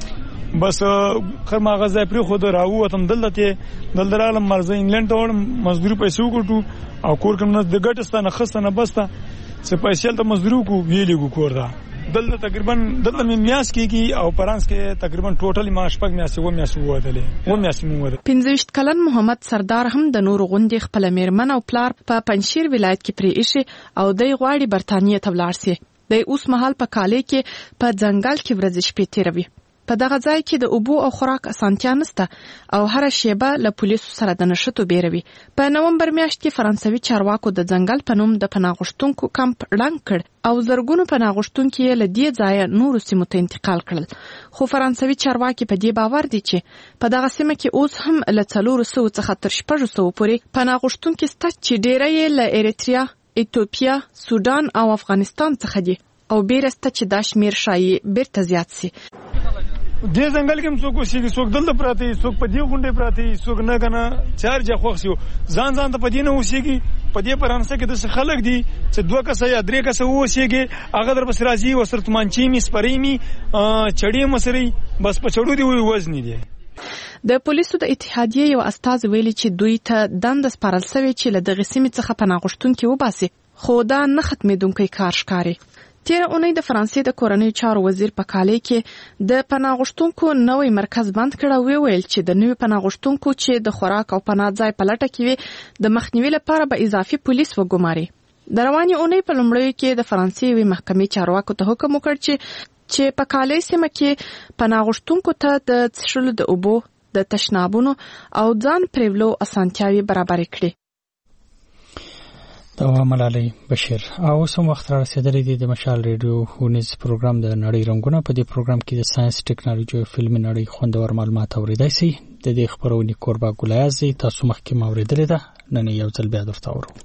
بس خیر ما هغه ځای پرېښود راووتم دلته دلته راغلم مرزه انګلینډ ته وړم مزدوري پیسې وګټو او کور کې نه د ګټې سته نه ښه سته نه بس ته څه پیسې هلته مزدوري وکړو ویې لېږو کور ته. دلته تقریبا دلته مې میاشت کېږي او فرانس کې تقریبا ټوټل ما شپږ میاشتې اووه میاشتې ووتلې اووه میاشتې مو ووتلې. پنځه ویشت کلن محمد سردار هم د نورو غوندې خپله مېرمن او پلار په پنجشیر ولایت کې پرې ایښي او دی غواړي برتانیې ته ولاړ سي. دی اوس مهال په کالي کې په ځنګل کې ورځې شپې تېروي. په دغه ځای کې د اوبو او خوراک اسانتیا نشته او هر شیبه له پولیسو سره د نښتو بیروي. په نومبر میاشت کې فرانسوي چارواکو د ځنګل په نوم د پناه غوښتونکو کمپ ړنګ کړ او زرګونو پناه غوښتونکي یې له دې ځایه نورو سیمو ته انتقال کړل. خو فرانسوي چارواکي په دې باور دي چې په دغه سیمه کې اوس هم له څلورو سوو څخه تر شپږو سوو پورې پناه غوښتونکي شته چې ډیری یې له ایریتریا، ایتوپیا، سودان او افغانستان څخه دي او بیرسته چې دا شمیر شایي بیرته زیات سي. دې ځنګل کې هم څوک اوسېږي، څوک دلته پراته دي، څوک په دې غونډې پراته دي، څوک نه که نه چار جا خوښ سي ځان ځان ته په دې نه اوسېږي. په دې فرانسه کې داسې خلک دي چې دوه کسه یا درې کسه واوسېږي، هغه در پسې راځي ورسره تومانچې مې سپرۍ مې چړې مې سره بس په چړو دي وزنې دي. د پولیسو د اتحادیې یو استازی ویلي چې دوی ته دنده سپارل شوې چې له دغه سیمې څخه پناه غوښتونکي وباسي. خو دا نه ختمېدونکی کار ښکاري. تیر اونۍ د فرانسې د کورنۍ چارو وزیر په کالۍ کې د پناه غوښتونکو نوې مرکز بند کړ او ویل چې د نوې پناه غوښتونکو چې د خوراک او پناه ځای په لټه کې وي د مخنیوي لپاره به اضافي پولیس وګماري. د روانې اونۍ په لومړیو کې د فرانسې یوې محکمې چارواکو ته حکم وکړ چې چې په کالۍ سیمه کې پناه غوښتونکو ته د څښلو د اوبو د تشنابونو او ځان پریولو اسانتیاوې برابرې کړي. دا ملالۍ بشیر. او سم وخت را رسیدلی دی د مشال ریډیو ونیز پروګرام د نړۍ رنگونه. په دې پروګرام کې د ساينس ټیکنالوژي او فلمي نړۍ خوندور معلومات اوریدای شئ. د دې خبرونې کوربه ګلایزي تاسو مخکې اوریدلې ده. نن یو ځل بیا درته اورو.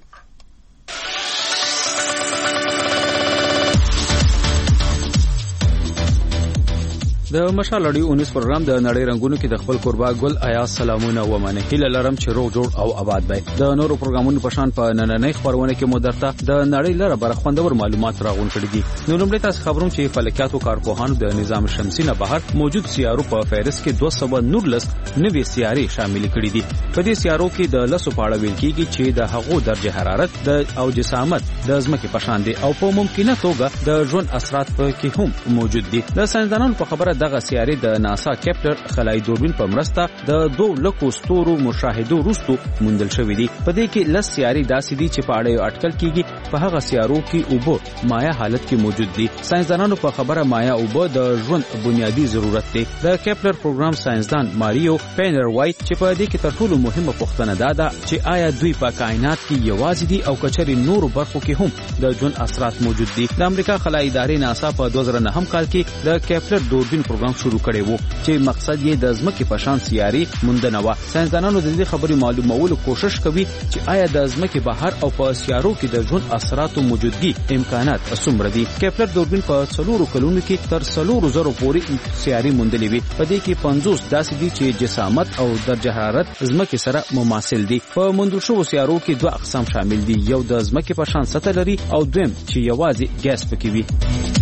د مشال اړیو اونیس پروګرام د نړۍ رنگونو کې د خپل قربا ګل آیا سلامونه و منه هیله لرم چې روغ جوړ او آباد وي. د نورو پروګرامونو په شان په نننۍ خبرونه کې مو درته د نړۍ لره بر خوندور معلومات راغون کړي دي. نو لومړی تاسو خبرونه چې فلکیات او کارپوهانو د نظام شمسي نه بهر موجود سیارو په فهرست کې دوه سوه نولس نوي سیارې شامل کړي دي. په دې سیارو کې د لسو پاړه ویل کېږي چې د هغو درجه حرارت د او جسامت د ځمکې په شان دي او په ممکنه توګه د ژوند اثرات په کې هم موجود دي. د ساينسدانانو په خبره دغه سیارې د ناسا کیپلر خلای دوربین په مرسته د دوه لکو ستورو مشاهدو وروسته موندل شوې دي. په دې کې لس سیارې داسې دي چې په اړه اټکل کیږي په هغه سیارو کې اوبه مایا حالت کې موجود دي. ساينسدانانو په خبره مایا اوبه د ژوند بنیادی ضرورت دی. د کیپلر پروګرام ساينسدان ماریو پینر وای چې په دې کې تر ټولو مهمه پوښتنه دا ده چې آیا دوی په کائنات کې یوازې دي او کچري نورو برخو کې هم د ژوند اثرات موجود دي. د امریکا خلای ادارې ناسا په دوه زره نهم کال کې د کیپلر دوربین پروګرام شروع کړی وو چې مقصد یې د ځمکې په شان سیارې موندنه و. ساينسدانانو د دې خبرې معلومولو کوشش کوي چې آیا د ځمکې بهر او په سیارو کې د ژوند اثراتو موجودګي امکانات څومره دي. کیپلر دوربین په څلورو کلونو کې تر څلورو زرو پورې سیارې موندلې وي. په دې کې پنځوس داسې دي چې جسامت او درجه حرارت ځمکې سره مماثل دي. په موندل شوو سیارو کې دوه اقسام شامل دي. یو د ځمکې په شان سطح لري او دویم چې یوازې ګیس پکې وي.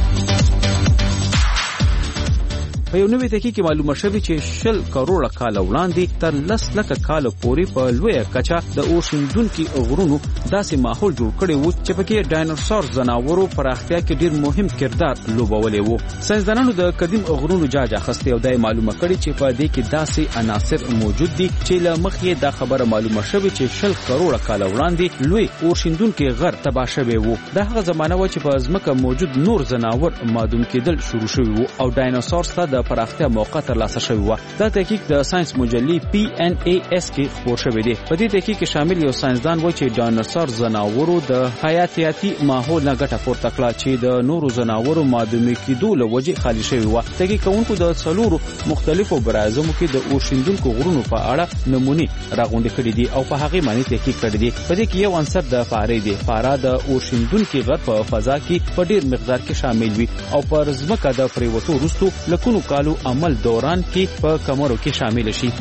په یو نوې تحقیق کې معلومه شوې چې شل کروڑه کال وړاندې تر لس لکه کال پورې په لویه کچه د اوشندونکو غرونو داسې ماحول جوړ کړی و چې پکې ډایناسور ځناورو پراختیا کې ډیر مهم کردار لوبولی وو. ساينسدانانو د قدیم غرونو جاج اخیستی او د معلومه کړي چې په دې کې داسې عناصر موجود دي چې له مخې دا خبره معلومه شوې چې شل کروڑه کال وړاندې لوی اوشندونکو غر تباه شوی وو. دا هغه زمانه و چې په ځمکه موجود نور ځناور معدوم کېدل شروع شوی وو او ډایناسور ستاسو د پراختیا موقع تر لاسه شوی و. دا تحقیق د ساينس مجلې پی ان ای اس کې خبر شوی دی. په دې تحقیق کې شامل یو ساينسدان و چې ډایناسور ځناورو د حیاتیاتي ماحول نه ګټه پورته کړه چې د نورو ځناورو معدومي کېدو له وجې خالي شوی و. تحقیق کوونکو د څلورو مختلفو برازمو کې د اوشندونکو غرونو په اړه نمونې راغونډې کړې دي او په هغه معنی تحقیق کړی دی. په دې کې یو عنصر د فاره دی. فاره د اوشندونکو غر په فضا کې په ډیر مقدار کې شامل وي او پر ځمکه د پریوتو وروسته لکونو کالو عمل دوران کې په کمرو کې شامل شي.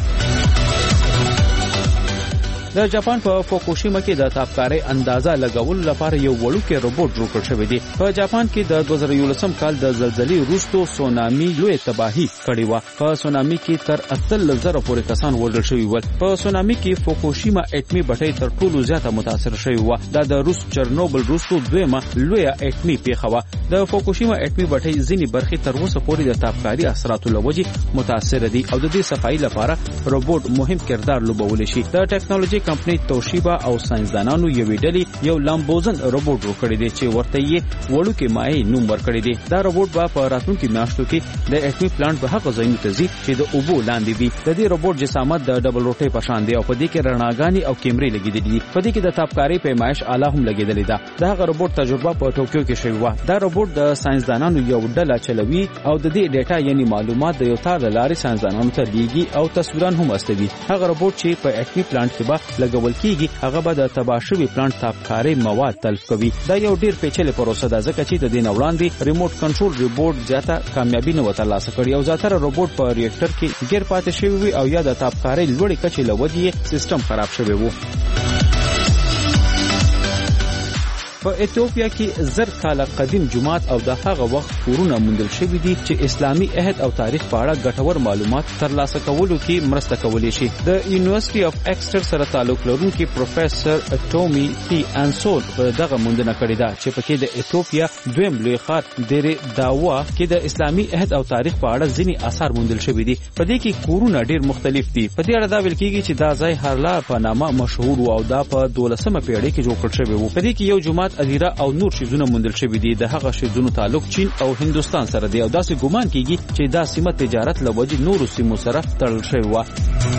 د جاپان په فوکوشیما کې د تابکارۍ اندازه لګولو لپاره یو وړوکی روبوټ جوړ کړ شوی دی. په جاپان کې د دوه زره یولسم کال د زلزلې وروسته سونامي لوی تباهي کړې و. په سونامي کې تر اتلس زره پورې کسان وژل شوي ول. په سونامي کې فوکوشیما اټمي بټۍ تر ټولو زیاته متاثر شوی و. دا د روس چرنوبل وروسته دویمه لوی اټمي پیښه و. د فوکوشیما اټمي بټۍ ځینې برخې تر اوسه پورې د تابکارۍ اثراتو له وجې متاثر دي او د دې صفایي لپاره روبوټ مهم کردار لوبولی شي. د ټیکنالوژي کمپنۍ توشیبا او ساينسدانانو یو ډلې یو لامبوزن روبوټ جوړ کړی دی چې ورته یې وړوکی مایع نوم ورکړی دی. دا روبوټ به په راتلونکي میاشتو کې د اټمي پلانټ به هغه ځایونو ته ځي چې د اوبو لاندې وي. د دې روبوټ جسامت د ډبل روټۍ په شان دی او په دې کې رڼاګانې او کیمرې لګېدلې دي. په دې کې د تابکارۍ پیمایش اعلی هم لګېدلې ده. د هغه روبوټ تجربه په ټوکیو کې شوې و. دا روبوټ د ساينسدانانو یو ډله چلوي او د دې ډیټا یعنی معلومات د یو تار لارې ساينسدانانو ته لیږي او تصویران هم استوي. هغه روبوټ چې په اټمي پلانټ کې به لګول کیږي هغه به د تباه شوي پلانټ تابکارۍ مواد تلف کوي. دا یو ډیر پیچلې پروسه ده ځکه چې د دې نه وړاندې ریموټ کنټرول روبوټ زیاته کامیابي نه وته ترلاسه کړې او زیاتره روبوټ په ریاکټر کې ګیر پاتې شوی وي او یا د تابکارۍ لوړې کچې له وجې سیستم خراب شوی وو. په ایتوپیا کې زر کاله قدیم جماعت او د هغه وخت کورونه موندل شوي دي چې اسلامي عهد او تاریخ په اړه ګټور معلومات ترلاسه کولو کې مرسته کولی شي. د یونیورسيټي اف ایکسټر سره تعلق لرونکي پروفیسور ټومي پی انسول په دغه موندنه کړې ده چې پکې د ایتوپیا دویم لوی ښار ډېر داوا کې د اسلامي عهد او تاریخ په اړه ځینی آثار موندل شوي دي. په دې کې کورونه ډېر مختلف دي. په دې اړه دا ویل کېږي چې دا ځای هرلا په نامه مشهور او دا په دولسمه پیړۍ کې جوړ کړل شوی و. په دې کې یو جماعت ادیره او نور شیزونه موندل شوي دي. د هغه شیزونو تعلق چین او هندستان سره دی او داسې ګومان کېږي چې دا سیمه تجارت لوجې نورو سیمو سره تړل شوی و.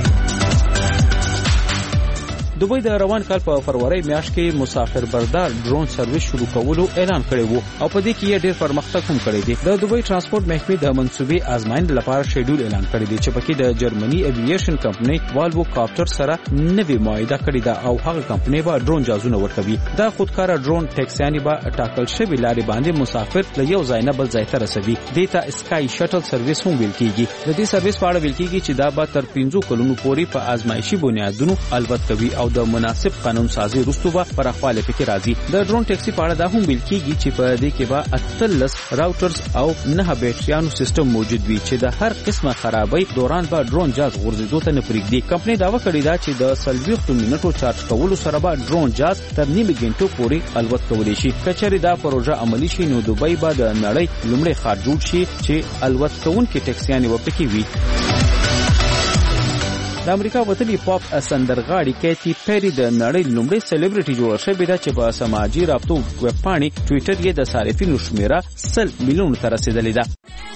دوبۍ د روان کال په فروری میاشت کې مسافر بردار ډرون سرویس شروع کولو اعلان کړی وو او په دې کې یې ډېر پرمختګ هم کړی دی. د دوبۍ ترانسپورت محکمې د منصوبې ازمایښت لپاره شیډول اعلان کړی دی چې پکې د جرمني ایوییشن کمپنۍ والوو کاپټر سره نوې معاهده کړې ده او هغه کمپنۍ به ډرون جازونه ورکوي. دا خودکار ډرون ټیکسیانې به ټاکل شوی لارې باندې مسافر له یو ځای نه بل ځای ته رسوي. دې ته اسکای شټل سرویس هم ویل کېږي. د دې سرویس په اړه ویل کېږي چې دا به تر پنځو کلونو پورې په ازمایشي بنیادونو البت کوي او د مناسب قانون سازي وروسته به پراخواله پکې راځي. د ډرون ټیکسي په اړه دا هم ویل کېږي چې په دې کې به اتلس راوټرز او نه بیټریانو سیستم موجود وي چې د هر قسمه خرابۍ دوران به ډرون جاز غورځېدو ته نه پرېږدي. کمپنۍ دعوه کړې ده چې د څلوېښتو منټو چارج کولو سره به ډرون جاز تر نیمې ګنټو پورې الوت کولی شي. که چېرې دا پروژه عملي شي نو دوبۍ به د نړۍ لومړی ښار جوړ شي چې الوت کوونکې ټیکسیانې ورپکې وي. د امریکا وطني پاپ سندرغاړي کیتی پیری د نړۍ لومړی سلیبریټي جوړ شوې ده چې په سماجي رابطو ویب پاڼې ټوئیټر یې د صارفینو شمیره سل میلیون ته رسیدلې ده.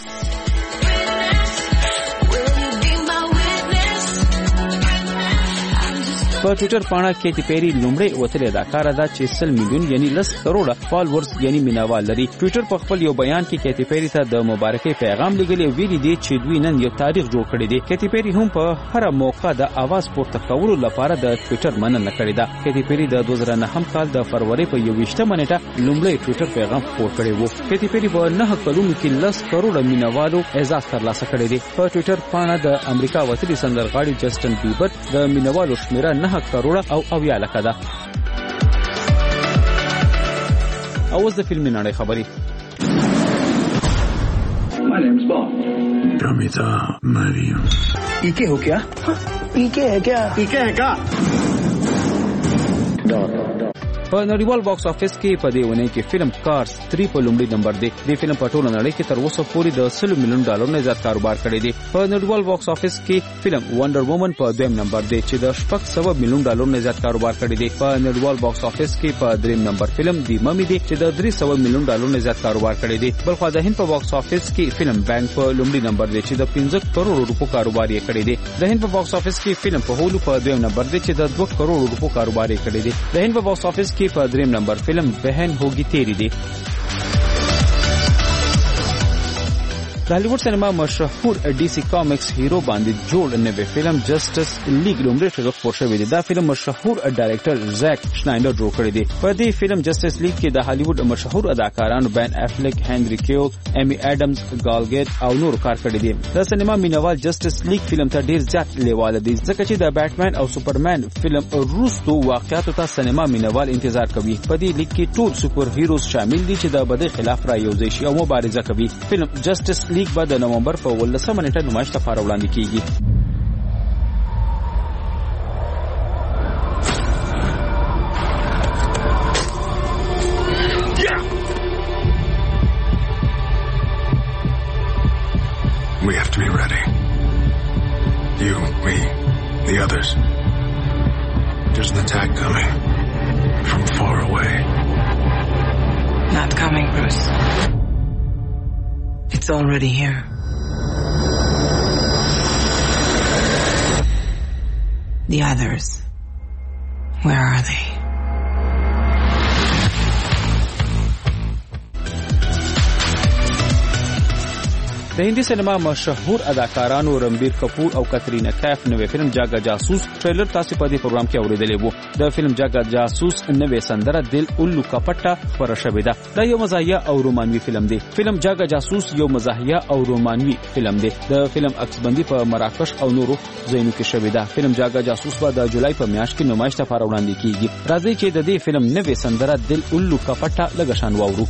په ټوئیټر پاڼه کیتی پیری لومړی وتلې اداکاره ده چې سل میلیون یعنی لس کروڑه فالوورز یعنی مینوال لري. ټوئیټر په خپل یو بیان کې کیتی پیری ته د مبارکۍ پیغام لګولې ویلي دی چې دوی نن یو تاریخ جوړ کړی دی. کیتی پیری هم په هر موقع د اواز پورته کولو لپاره د ټوئیټر مننه کړې ده. کیتی پیری د دوه زره نهم کال د فروری په یوویشتمه نیټه لومړی ټوئیټر پیغام خپور کړی وو. کیتی پیری په نه کلونو کې لس کروڑه مینوالو اعزاز ترلاسه کړی دی. په ټوئیټر پاڼه د امریکا وطني سندرغاړي جسټن بیبر د مینوالو شمیره نه کروڑه او اویا لکه ده. او اوس د فلمي نړۍ خبرې. My name's Bob. Pramita Mariam. पीके हो क्या? पीके है क्या? पीके है क्या? په نړیوال باکس افیس کې په دې ونه کې فلم کارز تھری په لومړي نمبر دی. د فلم په ټوله نړۍ کې تر اوسه پورې د سل میلیون ډالر نه زیات کاروبار کړی دی. په نړیوال باکس افیس کې فلم وندر وومن په دویم نمبر دی چې د شپږ سوه میلیون ډالر نه زیات کاروبار کړی دی. په نړیوال باکس افیس کې په دریم نمبر فلم دی ممی دی چې د درې سوه میلیون ډالر نه زیات کاروبار کړی دی. بلخو د هند په باکس افیس کې فلم بانک په لومړي نمبر دی چې د پنځه کروڑ روپو کاروبار یې کړی دی. د هند په باکس افیس کې فلم په هولو په دویم نمبر دی چې د دوه کروڑ روپو کاروبار یې کړی دی. د هند په باکس افیس کې په دریم نمبر فلم بهن ہوگی تیری دی. د هالیوډ سینما مشهور ډي سي کامکس هیرو باندې جوړ نوې فلم جسټس لیګ لومړی ټریلر خپور شوی دی. دا فلم مشهور ډایرکټر زاک شنایډر جوړ کړی دی. په دې فلم جسټس لیګ کې د هالیوډ مشهور اداکارانو بین افلیک، هنری کیول، ایمی اډمز، ګال ګیټ او نور کار کړی دی. د سینما مینوال جسټس لیګ فلم ته ډیر زیات لیواله دي ځکه چې د بیټمن او سوپرمن فلم وروستو واقعیاتو ته سینما مینوال انتظار کوي. په دې لیګ کې ټول سوپر هیروز شامل دي چې د بدۍ خلاف را یوځای شي او مبارزه کوي. فلم جسټس لیګ به د نومبر په ولسمه نیټه نمایش لپاره وړاندې کیږي. We have to be ready. You, me, the others. There's an attack coming from far away. Not coming, Bruce. It's already here. The others. Where are they? د هندي سینما مشهور اداکارانو رنبیر کپور او کترینا کیف نوې فلم جاګا جاسوس ټریلر تاسو په دې پروګرام کې اوریدلې وو. د فلم جاګا جاسوس نوې سندره دل اولو کپټا خبره شوې ده. دا یو مزاحیه او رومانوي فلم دی. فلم جاګا جاسوس یو مزاحیه او رومانوي فلم دی. د فلم عکسبندي په مراکش او نورو ځایونو کې شوې ده. فلم جاګا جاسوس په د جولای په میاشت کې نمایش ته لپاره وړاندې کیږي. راځي چې د دې فلم نوې سندره دل اولو کپټا لګشان واورو.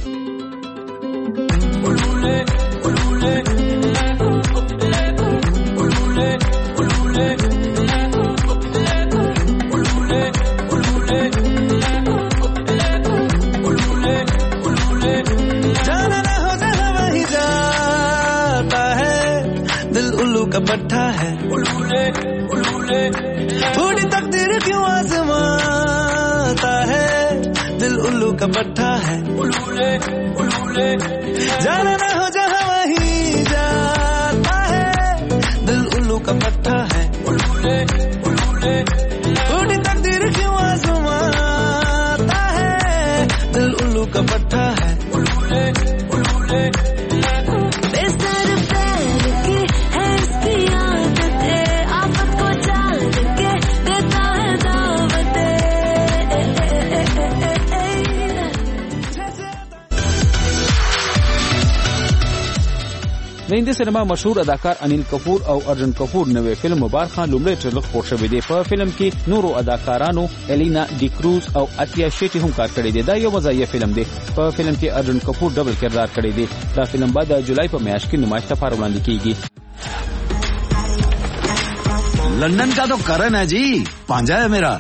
का पट्टा है थोड़ी तकदीर क्यों आजमाता है दिल उल्लू का पट्टा है जाना ना हो जहाँ वहीं जाता है दिल उल्लू का पट्टा है थोड़ी तकदीर क्यों आजमाता है दिल उल्लू का पट्टा है د هندي سینما مشهور اداکار انیل کپور او ارجن کپور نوې فلم مبارک خان لومړی ټریلر خپور شوی دی. په فلم کې نورو اداکارانو الینا ډیکروز او اتیا شیټي هم کار کړی دی. دا یو مزاحیه فلم دی. په فلم کې ارجن کپور ډبل کردار کړی دی. دا فلم بعد د جولای په میاشت کې نمایش ته لپاره وړاندې کیږي. लंदन का तो करण है जी, पांजा है मेरा.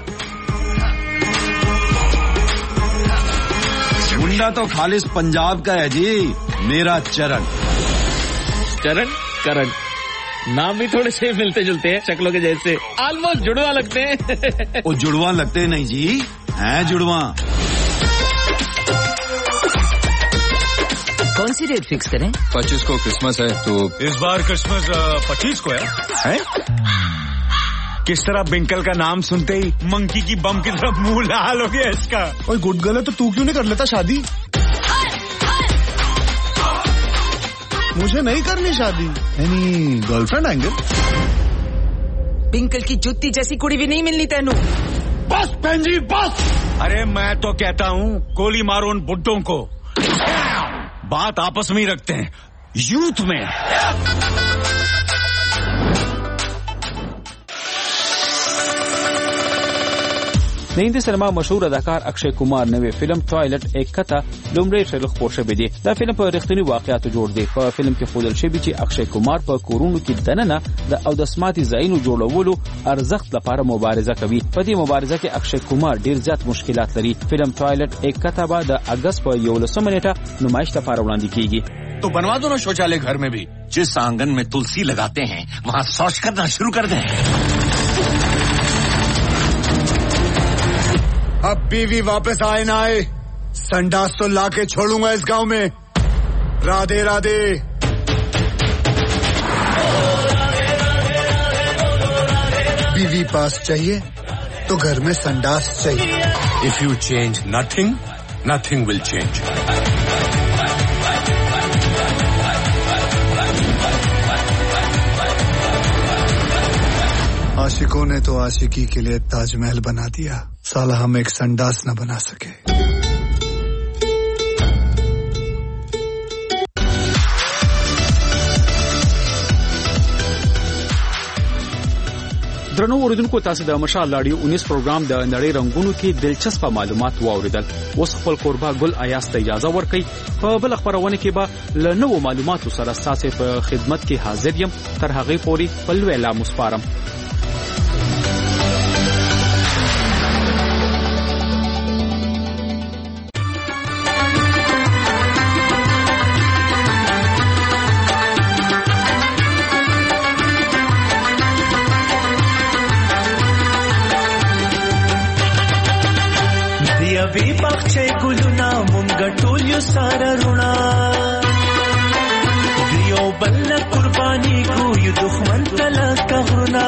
मुंडा तो खालिस पंजाब का है जी, मेरा चरण. चरण करण नाम भी थोड़े से मिलते जुलते हैं, शक्लों के जैसे ऑलमोस्ट जुड़वा लगते हैं. वो जुड़वा लगते नहीं जी, हैं जुड़वा. कौन सी डेट फिक्स करें? पच्चीस को क्रिसमस है तो इस बार क्रिसमस पच्चीस को है, है? किस तरह बिंकल का नाम सुनते ही मंकी की बम की तरफ मुंह लाल हो गया इसका. ओए गुड गर्ल है तो तू क्यों नहीं कर लेता शादी? मुझे नहीं करनी शादी. नहीं गर्लफ्रेंड आएंगे. बिंकल की जुत्ती जैसी कुड़ी भी नहीं मिलनी तेनू. बस बहन जी बस. अरे मैं तो कहता हूँ गोली मारो उन बुड्ढों को, बात आपस में ही रखते हैं यूथ में. د هندي سینما مشهور اداکار اکشय کمار نوې فلم ټوایلټ ایک کته لومړی ټریلر خپور شوی دی. دا فلم په رښتینی واقعیتو جوړ دی. په فلم کې ښودل شوی چې اکشय کمار په کورونو کې دننه د اودسماتي ځایونو جوړولو ارزښت لپاره مبارزه کوي. په دې مبارزه کې اکشय کمار ډیر زیات مشکلات لري. فلم ټوایلټ ایک کته به د اگست په یولسمه نیټه نمایش ته لپاره وړاندې کیږي. तो बनवा दो ना शौचालय घर में भी. जिस आंगन में तुलसी लगाते हैं वहाँ शौच करना शुरू कर दें. अब बीवी वापस आए ना आए, संडास तो लाके छोड़ूंगा इस गांव में. राधे राधे. बीवी पास चाहिए तो घर में संडास चाहिए. If you change nothing, nothing will change. आशिकों ने तो आशिकी के लिए ताजमहल बना दिया, साला हम एक संडास न बना सके. درنو اوریدونکو تاسو د مشال لاډیو انیس پروګرام د نړۍ رنگونو کې دلچسپ معلومات واوریدل. اوس خپل قربا ګل ایاس ته اجازه ورکړئ. په بل خبرونه کې به له نوو معلوماتو سره تاسو په خدمت کې حاضر یم. تر هغه پورې په لوی لا مسپارم. وی بخچه ګلونا مونږ ټول یو سره رونا دیو بل قرباني کو یو دښمن تلا کغرنا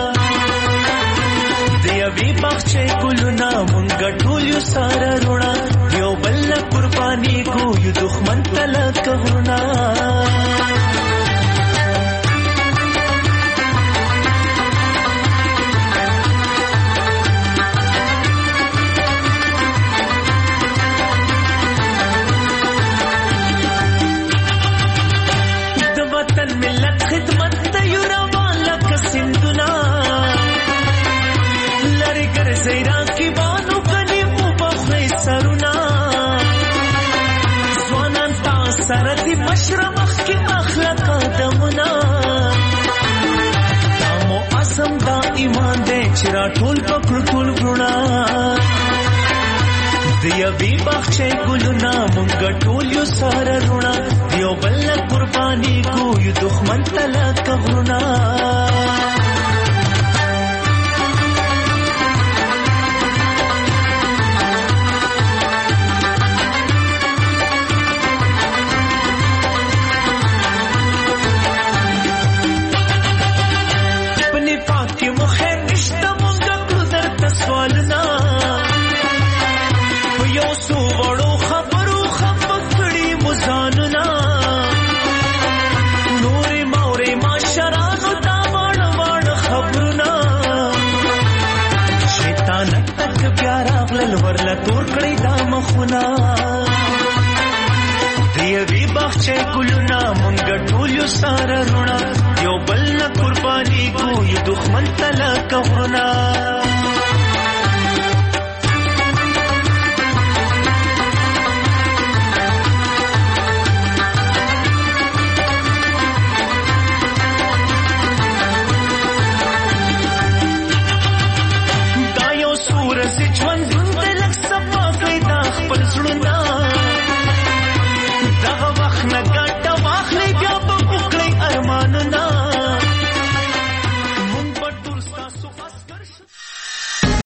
دیو وی بخچه ګلونا مونږ ټول یو سره رونا دیو بل قرباني کو یو دښمن تلا کغرنا زیرا کی بانو کني په بخې سرونه ځوانان تا سره دي مشرمخ کی اخلاق قدمونه مو اسم دا ایمان دې چر ټول پکړ ټول ګړه دیو بی بخشے گلنا منگا ٹولیو سارا رونا دیو بلنا قربانی کو یو دخمن تلا کغرنا اپنی پاکی مخیر نشتا منگا گزر تسوالنا یو سو وړو خبرو خپکړی مزاننا نورې مورې ما شرانو دا وړ وړ خبرنا شیطان تک پیارا غلل ورلا تور کړی دا مخونه دیوی بخچه ګلنا مونږ ټول یو سره رونا یو بل نه قرباني کو یو دښمن تلا کورنا ژوند دې لک صفا کړی دا خپل زړونه